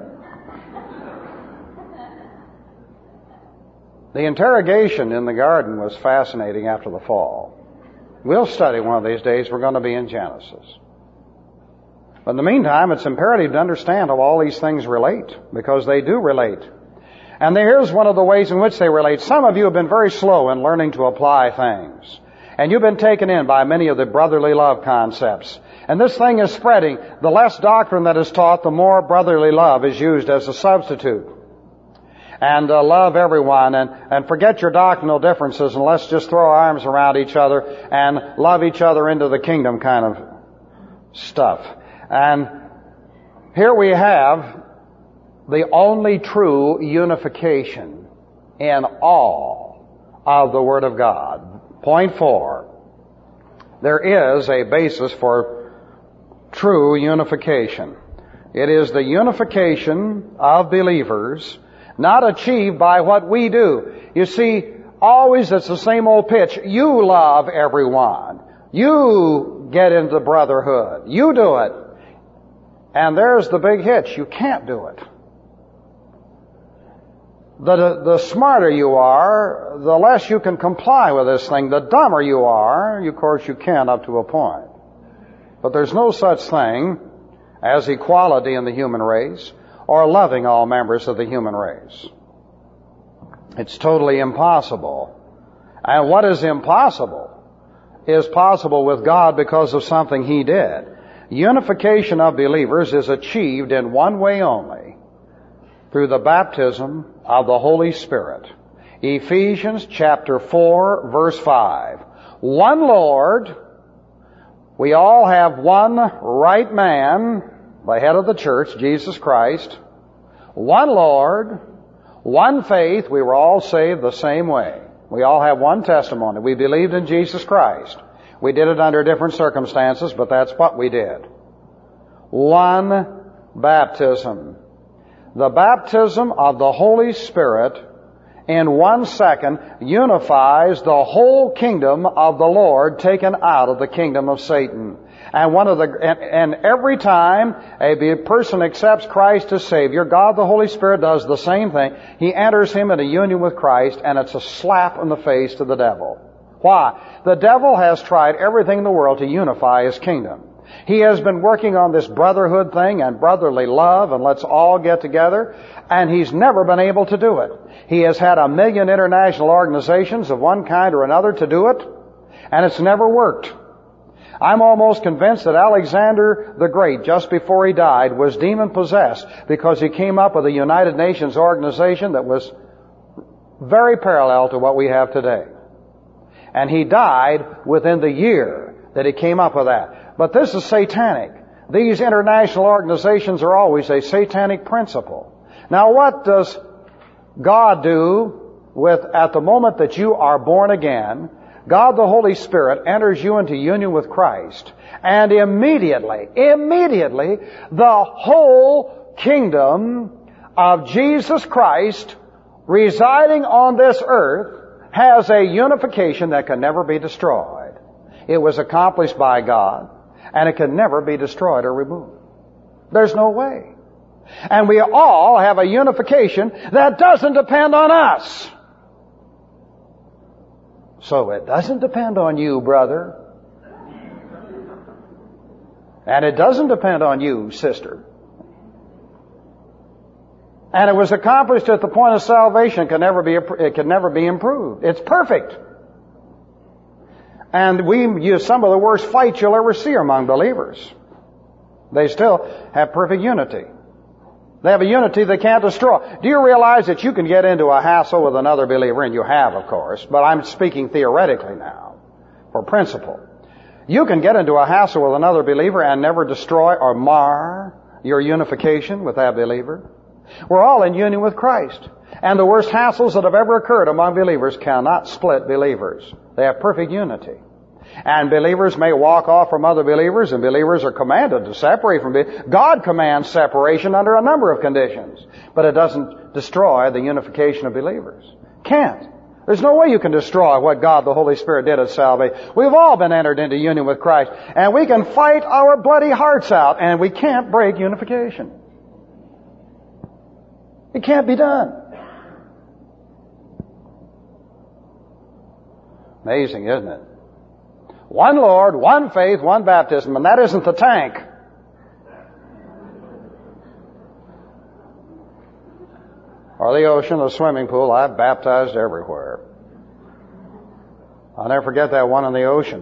The interrogation in the garden was fascinating after the fall. We'll study one of these days. We're going to be in Genesis. But in the meantime, it's imperative to understand how all these things relate, because they do relate. And here's one of the ways in which they relate. Some of you have been very slow in learning to apply things. And you've been taken in by many of the brotherly love concepts. And this thing is spreading. The less doctrine that is taught, the more brotherly love is used as a substitute. And uh, love everyone, and, and forget your doctrinal differences, and let's just throw our arms around each other and love each other into the kingdom kind of stuff. And here we have the only true unification in all of the Word of God. Point four. There is a basis for true unification. It is the unification of believers, not achieved by what we do. You see, always it's the same old pitch. You love everyone. You get into brotherhood. You do it. And there's the big hitch. You can't do it. The, the smarter you are, the less you can comply with this thing. The dumber you are, of course you can up to a point. But there's no such thing as equality in the human race or loving all members of the human race. It's totally impossible. And what is impossible is possible with God because of something He did. Unification of believers is achieved in one way only, through the baptism of the Holy Spirit. Ephesians chapter four, verse five. One Lord, we all have one right man, the head of the church, Jesus Christ. One Lord, one faith, we were all saved the same way. We all have one testimony. We believed in Jesus Christ. We did it under different circumstances, but that's what we did. One baptism. The baptism of the Holy Spirit in one second unifies the whole kingdom of the Lord taken out of the kingdom of Satan. And one of the, and, and every time a person accepts Christ as Savior, God the Holy Spirit does the same thing. He enters him into union with Christ, and it's a slap in the face to the devil. Why? The devil has tried everything in the world to unify his kingdom. He has been working on this brotherhood thing and brotherly love and let's all get together, and he's never been able to do it. He has had a million international organizations of one kind or another to do it, and it's never worked. I'm almost convinced that Alexander the Great, just before he died, was demon-possessed because he came up with a United Nations organization that was very parallel to what we have today. And he died within the year that he came up with that. But this is satanic. These international organizations are always a satanic principle. Now what does God do with, at the moment that you are born again, God the Holy Spirit enters you into union with Christ, and immediately, immediately, the whole kingdom of Jesus Christ residing on this earth has a unification that can never be destroyed. It was accomplished by God, and it can never be destroyed or removed. There's no way. And we all have a unification that doesn't depend on us. So it doesn't depend on you, brother. And it doesn't depend on you, sister. And it was accomplished at the point of salvation. It can never be, it can never be improved. It's perfect. And we use some of the worst fights you'll ever see among believers. They still have perfect unity. They have a unity they can't destroy. Do you realize that you can get into a hassle with another believer? And you have, of course. But I'm speaking theoretically now, for principle. You can get into a hassle with another believer and never destroy or mar your unification with that believer. We're all in union with Christ. And the worst hassles that have ever occurred among believers cannot split believers. They have perfect unity. And believers may walk off from other believers, and believers are commanded to separate from believers. God commands separation under a number of conditions, but it doesn't destroy the unification of believers. Can't. There's no way you can destroy what God the Holy Spirit did at salvation. We've all been entered into union with Christ, and we can fight our bloody hearts out, and we can't break unification. It can't be done. Amazing, isn't it? One Lord, one faith, one baptism, and that isn't the tank. Or the ocean, the swimming pool. I've baptized everywhere. I'll never forget that one in the ocean.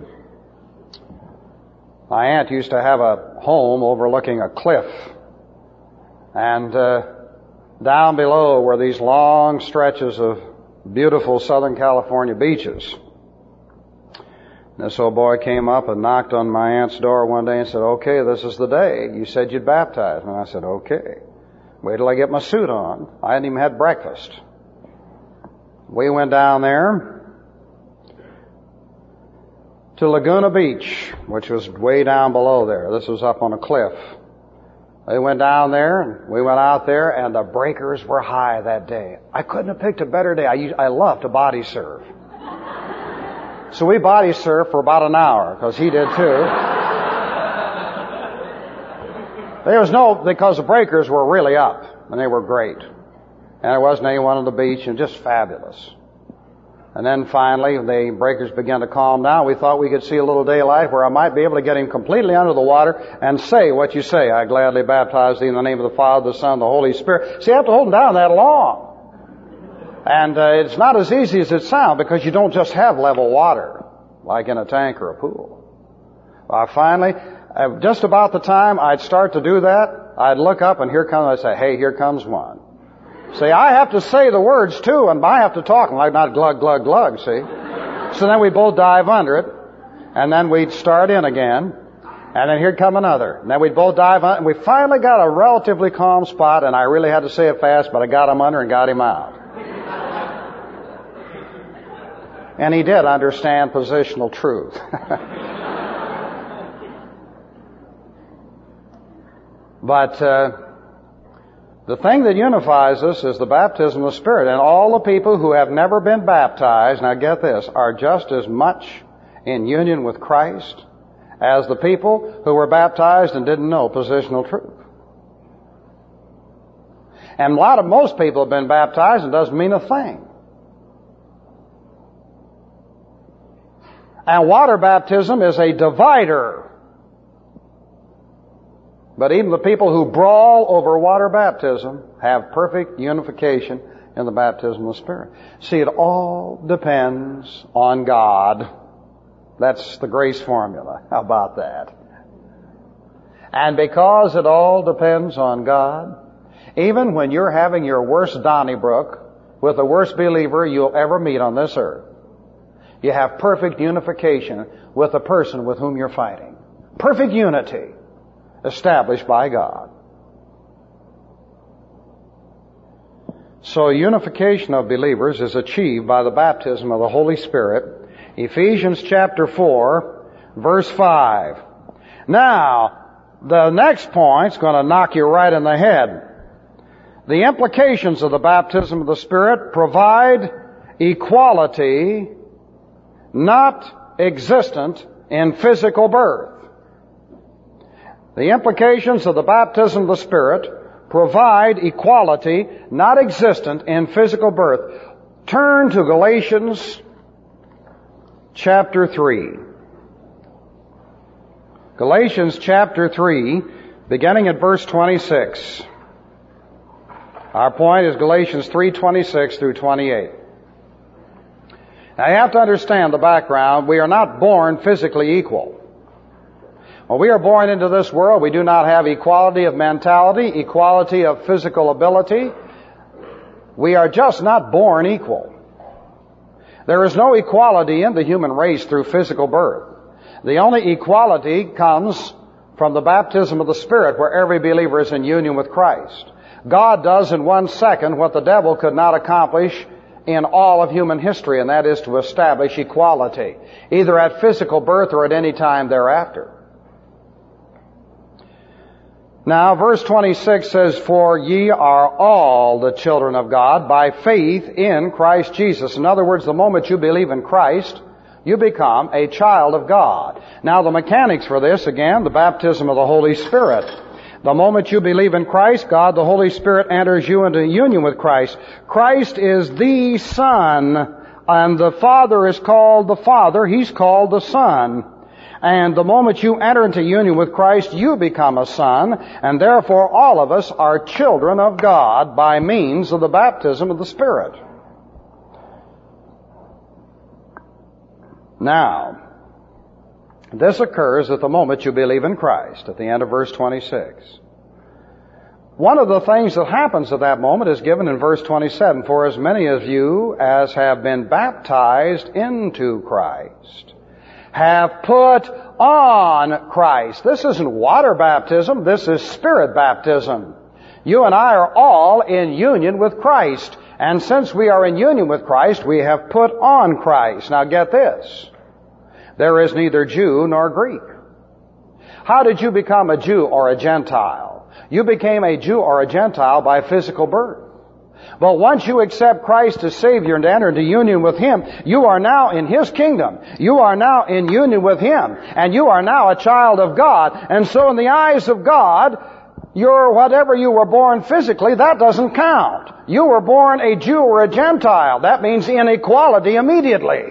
My aunt used to have a home overlooking a cliff. And uh, down below were these long stretches of beautiful Southern California beaches. This old boy came up and knocked on my aunt's door one day and said, "Okay, this is the day. You said you'd baptize me." And I said, "Okay. Wait till I get my suit on." I hadn't even had breakfast. We went down there to Laguna Beach, which was way down below there. This was up on a cliff. We went down there, and we went out there, and the breakers were high that day. I couldn't have picked a better day. I, used, I love to body surf. So we body surfed for about an hour, because he did too. There was no, because the breakers were really up, and they were great. And there wasn't anyone on the beach, and just fabulous. And then finally, the breakers began to calm down. We thought we could see a little daylight where I might be able to get him completely under the water and say what you say. "I gladly baptize thee in the name of the Father, the Son, and the Holy Spirit." See, you have to hold him down that long. And uh, it's not as easy as it sounds, because you don't just have level water, like in a tank or a pool. Well, finally, uh, just about the time I'd start to do that, I'd look up and here comes, I'd say, "Hey, here comes one." See, I have to say the words too, and I have to talk, like not glug, glug, glug, see? So then we both dive under it, and then we'd start in again, and then here'd come another. And then we'd both dive under, and we finally got a relatively calm spot, and I really had to say it fast, but I got him under and got him out. And he did understand positional truth. But uh, the thing that unifies us is the baptism of the Spirit. And all the people who have never been baptized, now get this, are just as much in union with Christ as the people who were baptized and didn't know positional truth. And a lot of most people have been baptized and it doesn't mean a thing. And water baptism is a divider. But even the people who brawl over water baptism have perfect unification in the baptism of the Spirit. See, it all depends on God. That's the grace formula. How about that? And because it all depends on God, even when you're having your worst Donnybrook with the worst believer you'll ever meet on this earth, you have perfect unification with the person with whom you're fighting. Perfect unity established by God. So unification of believers is achieved by the baptism of the Holy Spirit. Ephesians chapter four, verse five. Now, the next point's going to knock you right in the head. The implications of the baptism of the Spirit provide equality not existent in physical birth. The implications of the baptism of the Spirit provide equality not existent in physical birth. Turn to Galatians chapter three. Galatians chapter three, beginning at verse twenty-six. Our point is Galatians three twenty-six through twenty-eight. Now you have to understand the background. We are not born physically equal. When we are born into this world, we do not have equality of mentality, equality of physical ability. We are just not born equal. There is no equality in the human race through physical birth. The only equality comes from the baptism of the Spirit, where every believer is in union with Christ. God does in one second what the devil could not accomplish in all of human history, and that is to establish equality, either at physical birth or at any time thereafter. Now, verse twenty-six says, "For ye are all the children of God by faith in Christ Jesus." In other words, the moment you believe in Christ, you become a child of God. Now, the mechanics for this, again, the baptism of the Holy Spirit. The moment you believe in Christ, God, the Holy Spirit, enters you into union with Christ. Christ is the Son, and the Father is called the Father. He's called the Son. And the moment you enter into union with Christ, you become a son, and therefore all of us are children of God by means of the baptism of the Spirit. Now, this occurs at the moment you believe in Christ, at the end of verse twenty-six. One of the things that happens at that moment is given in verse twenty-seven. "For as many of you as have been baptized into Christ have put on Christ." This isn't water baptism, this is Spirit baptism. You and I are all in union with Christ. And since we are in union with Christ, we have put on Christ. Now get this. There is neither Jew nor Greek. How did you become a Jew or a Gentile? You became a Jew or a Gentile by physical birth. But once you accept Christ as Savior and enter into union with Him, you are now in His kingdom. You are now in union with Him. And you are now a child of God. And so in the eyes of God, you're whatever you were born physically, that doesn't count. You were born a Jew or a Gentile. That means inequality immediately.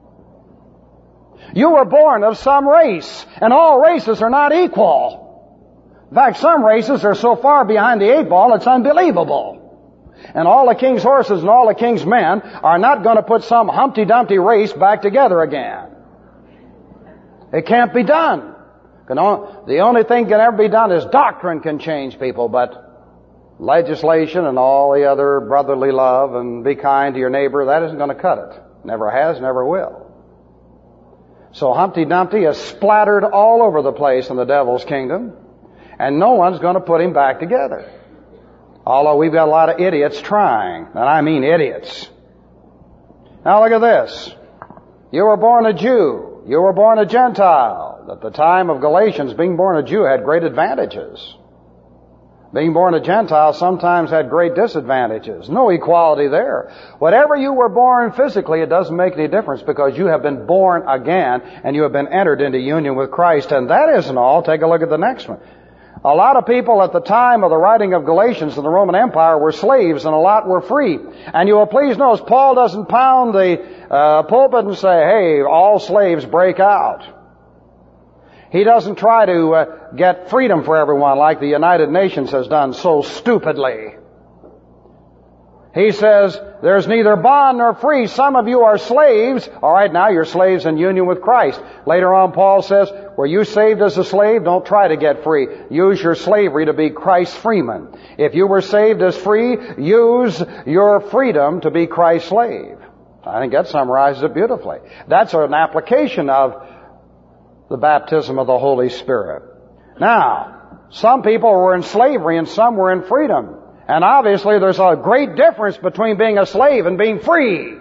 You were born of some race, and all races are not equal. In fact, some races are so far behind the eight ball, it's unbelievable. And all the king's horses and all the king's men are not going to put some Humpty Dumpty race back together again. It can't be done. The only thing can ever be done is doctrine can change people, but legislation and all the other brotherly love and be kind to your neighbor, that isn't going to cut it. Never has, never will. So Humpty Dumpty is splattered all over the place in the devil's kingdom, and no one's going to put him back together. Although we've got a lot of idiots trying, and I mean idiots. Now look at this. You were born a Jew. You were born a Gentile. At the time of Galatians, being born a Jew had great advantages. Being born a Gentile sometimes had great disadvantages. No equality there. Whatever you were born physically, it doesn't make any difference because you have been born again and you have been entered into union with Christ. And that isn't all. Take a look at the next one. A lot of people at the time of the writing of Galatians in the Roman Empire were slaves and a lot were free. And you will please notice, Paul doesn't pound the uh, pulpit and say, hey, all slaves break out. He doesn't try to uh, get freedom for everyone like the United Nations has done so stupidly. He says, there's neither bond nor free. Some of you are slaves. All right, now you're slaves in union with Christ. Later on, Paul says, were you saved as a slave? Don't try to get free. Use your slavery to be Christ's freeman. If you were saved as free, use your freedom to be Christ's slave. I think that summarizes it beautifully. That's an application of the baptism of the Holy Spirit. Now, some people were in slavery and some were in freedom. And obviously there's a great difference between being a slave and being free.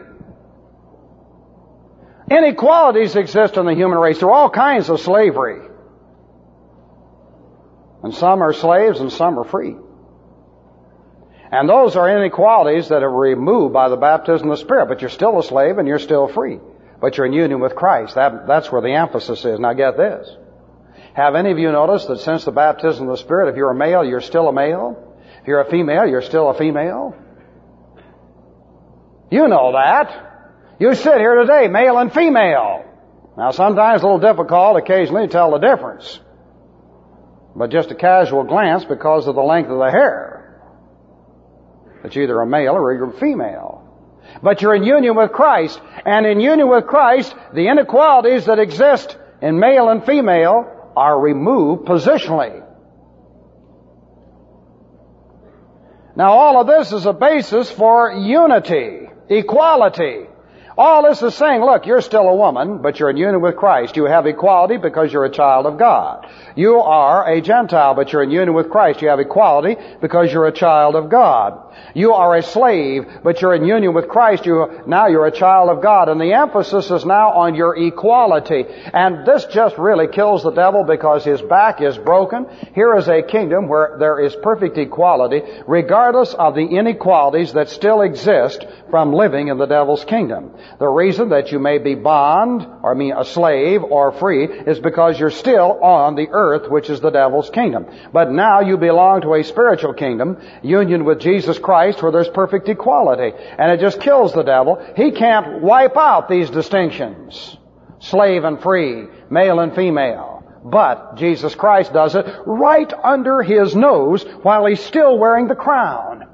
Inequalities exist in the human race. There are all kinds of slavery. And some are slaves and some are free. And those are inequalities that are removed by the baptism of the Spirit. But you're still a slave and you're still free. But you're in union with Christ. That, that's where the emphasis is. Now get this. Have any of you noticed that since the baptism of the Spirit, if you're a male, you're still a male? If you're a female, you're still a female? You know that. You sit here today, male and female. Now sometimes a little difficult occasionally to tell the difference. But just a casual glance because of the length of the hair. It's either a male or you're a female. But you're in union with Christ. And in union with Christ, the inequalities that exist in male and female are removed positionally. Now all of this is a basis for unity, equality. All this is saying, look, you're still a woman, but you're in union with Christ. You have equality because you're a child of God. You are a Gentile, but you're in union with Christ. You have equality because you're a child of God. You are a slave, but you're in union with Christ. You, now you're a child of God. And the emphasis is now on your equality. And this just really kills the devil because his back is broken. Here is a kingdom where there is perfect equality, regardless of the inequalities that still exist from living in the devil's kingdom. The reason that you may be bond, or I mean a slave or free, is because you're still on the earth, which is the devil's kingdom. But now you belong to a spiritual kingdom, union with Jesus Christ, where there's perfect equality. And it just kills the devil. He can't wipe out these distinctions. Slave and free, male and female. But Jesus Christ does it right under his nose while he's still wearing the crown.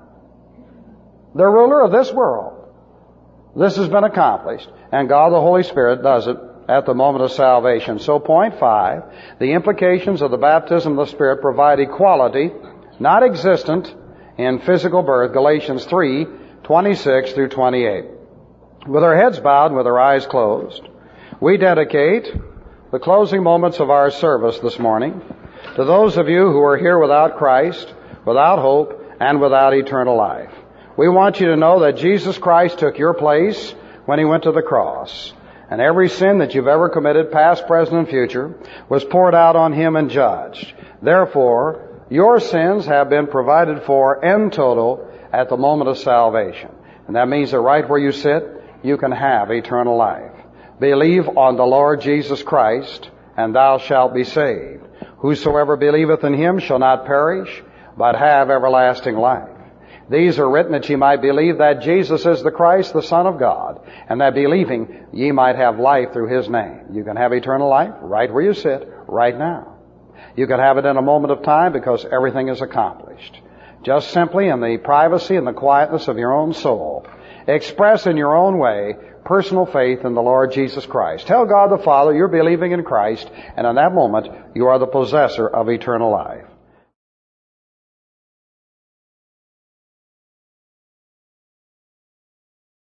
The ruler of this world. This has been accomplished, and God the Holy Spirit does it at the moment of salvation. So point five, the implications of the baptism of the Spirit provide equality, not existent in physical birth, Galatians three, twenty-six through twenty-eight. With our heads bowed and with our eyes closed, we dedicate the closing moments of our service this morning to those of you who are here without Christ, without hope, and without eternal life. We want you to know that Jesus Christ took your place when he went to the cross. And every sin that you've ever committed, past, present, and future, was poured out on him and judged. Therefore, your sins have been provided for in total at the moment of salvation. And that means that right where you sit, you can have eternal life. Believe on the Lord Jesus Christ, and thou shalt be saved. Whosoever believeth in him shall not perish, but have everlasting life. These are written that ye might believe that Jesus is the Christ, the Son of God, and that believing ye might have life through his name. You can have eternal life right where you sit, right now. You can have it in a moment of time because everything is accomplished. Just simply in the privacy and the quietness of your own soul, express in your own way personal faith in the Lord Jesus Christ. Tell God the Father you're believing in Christ, and in that moment you are the possessor of eternal life.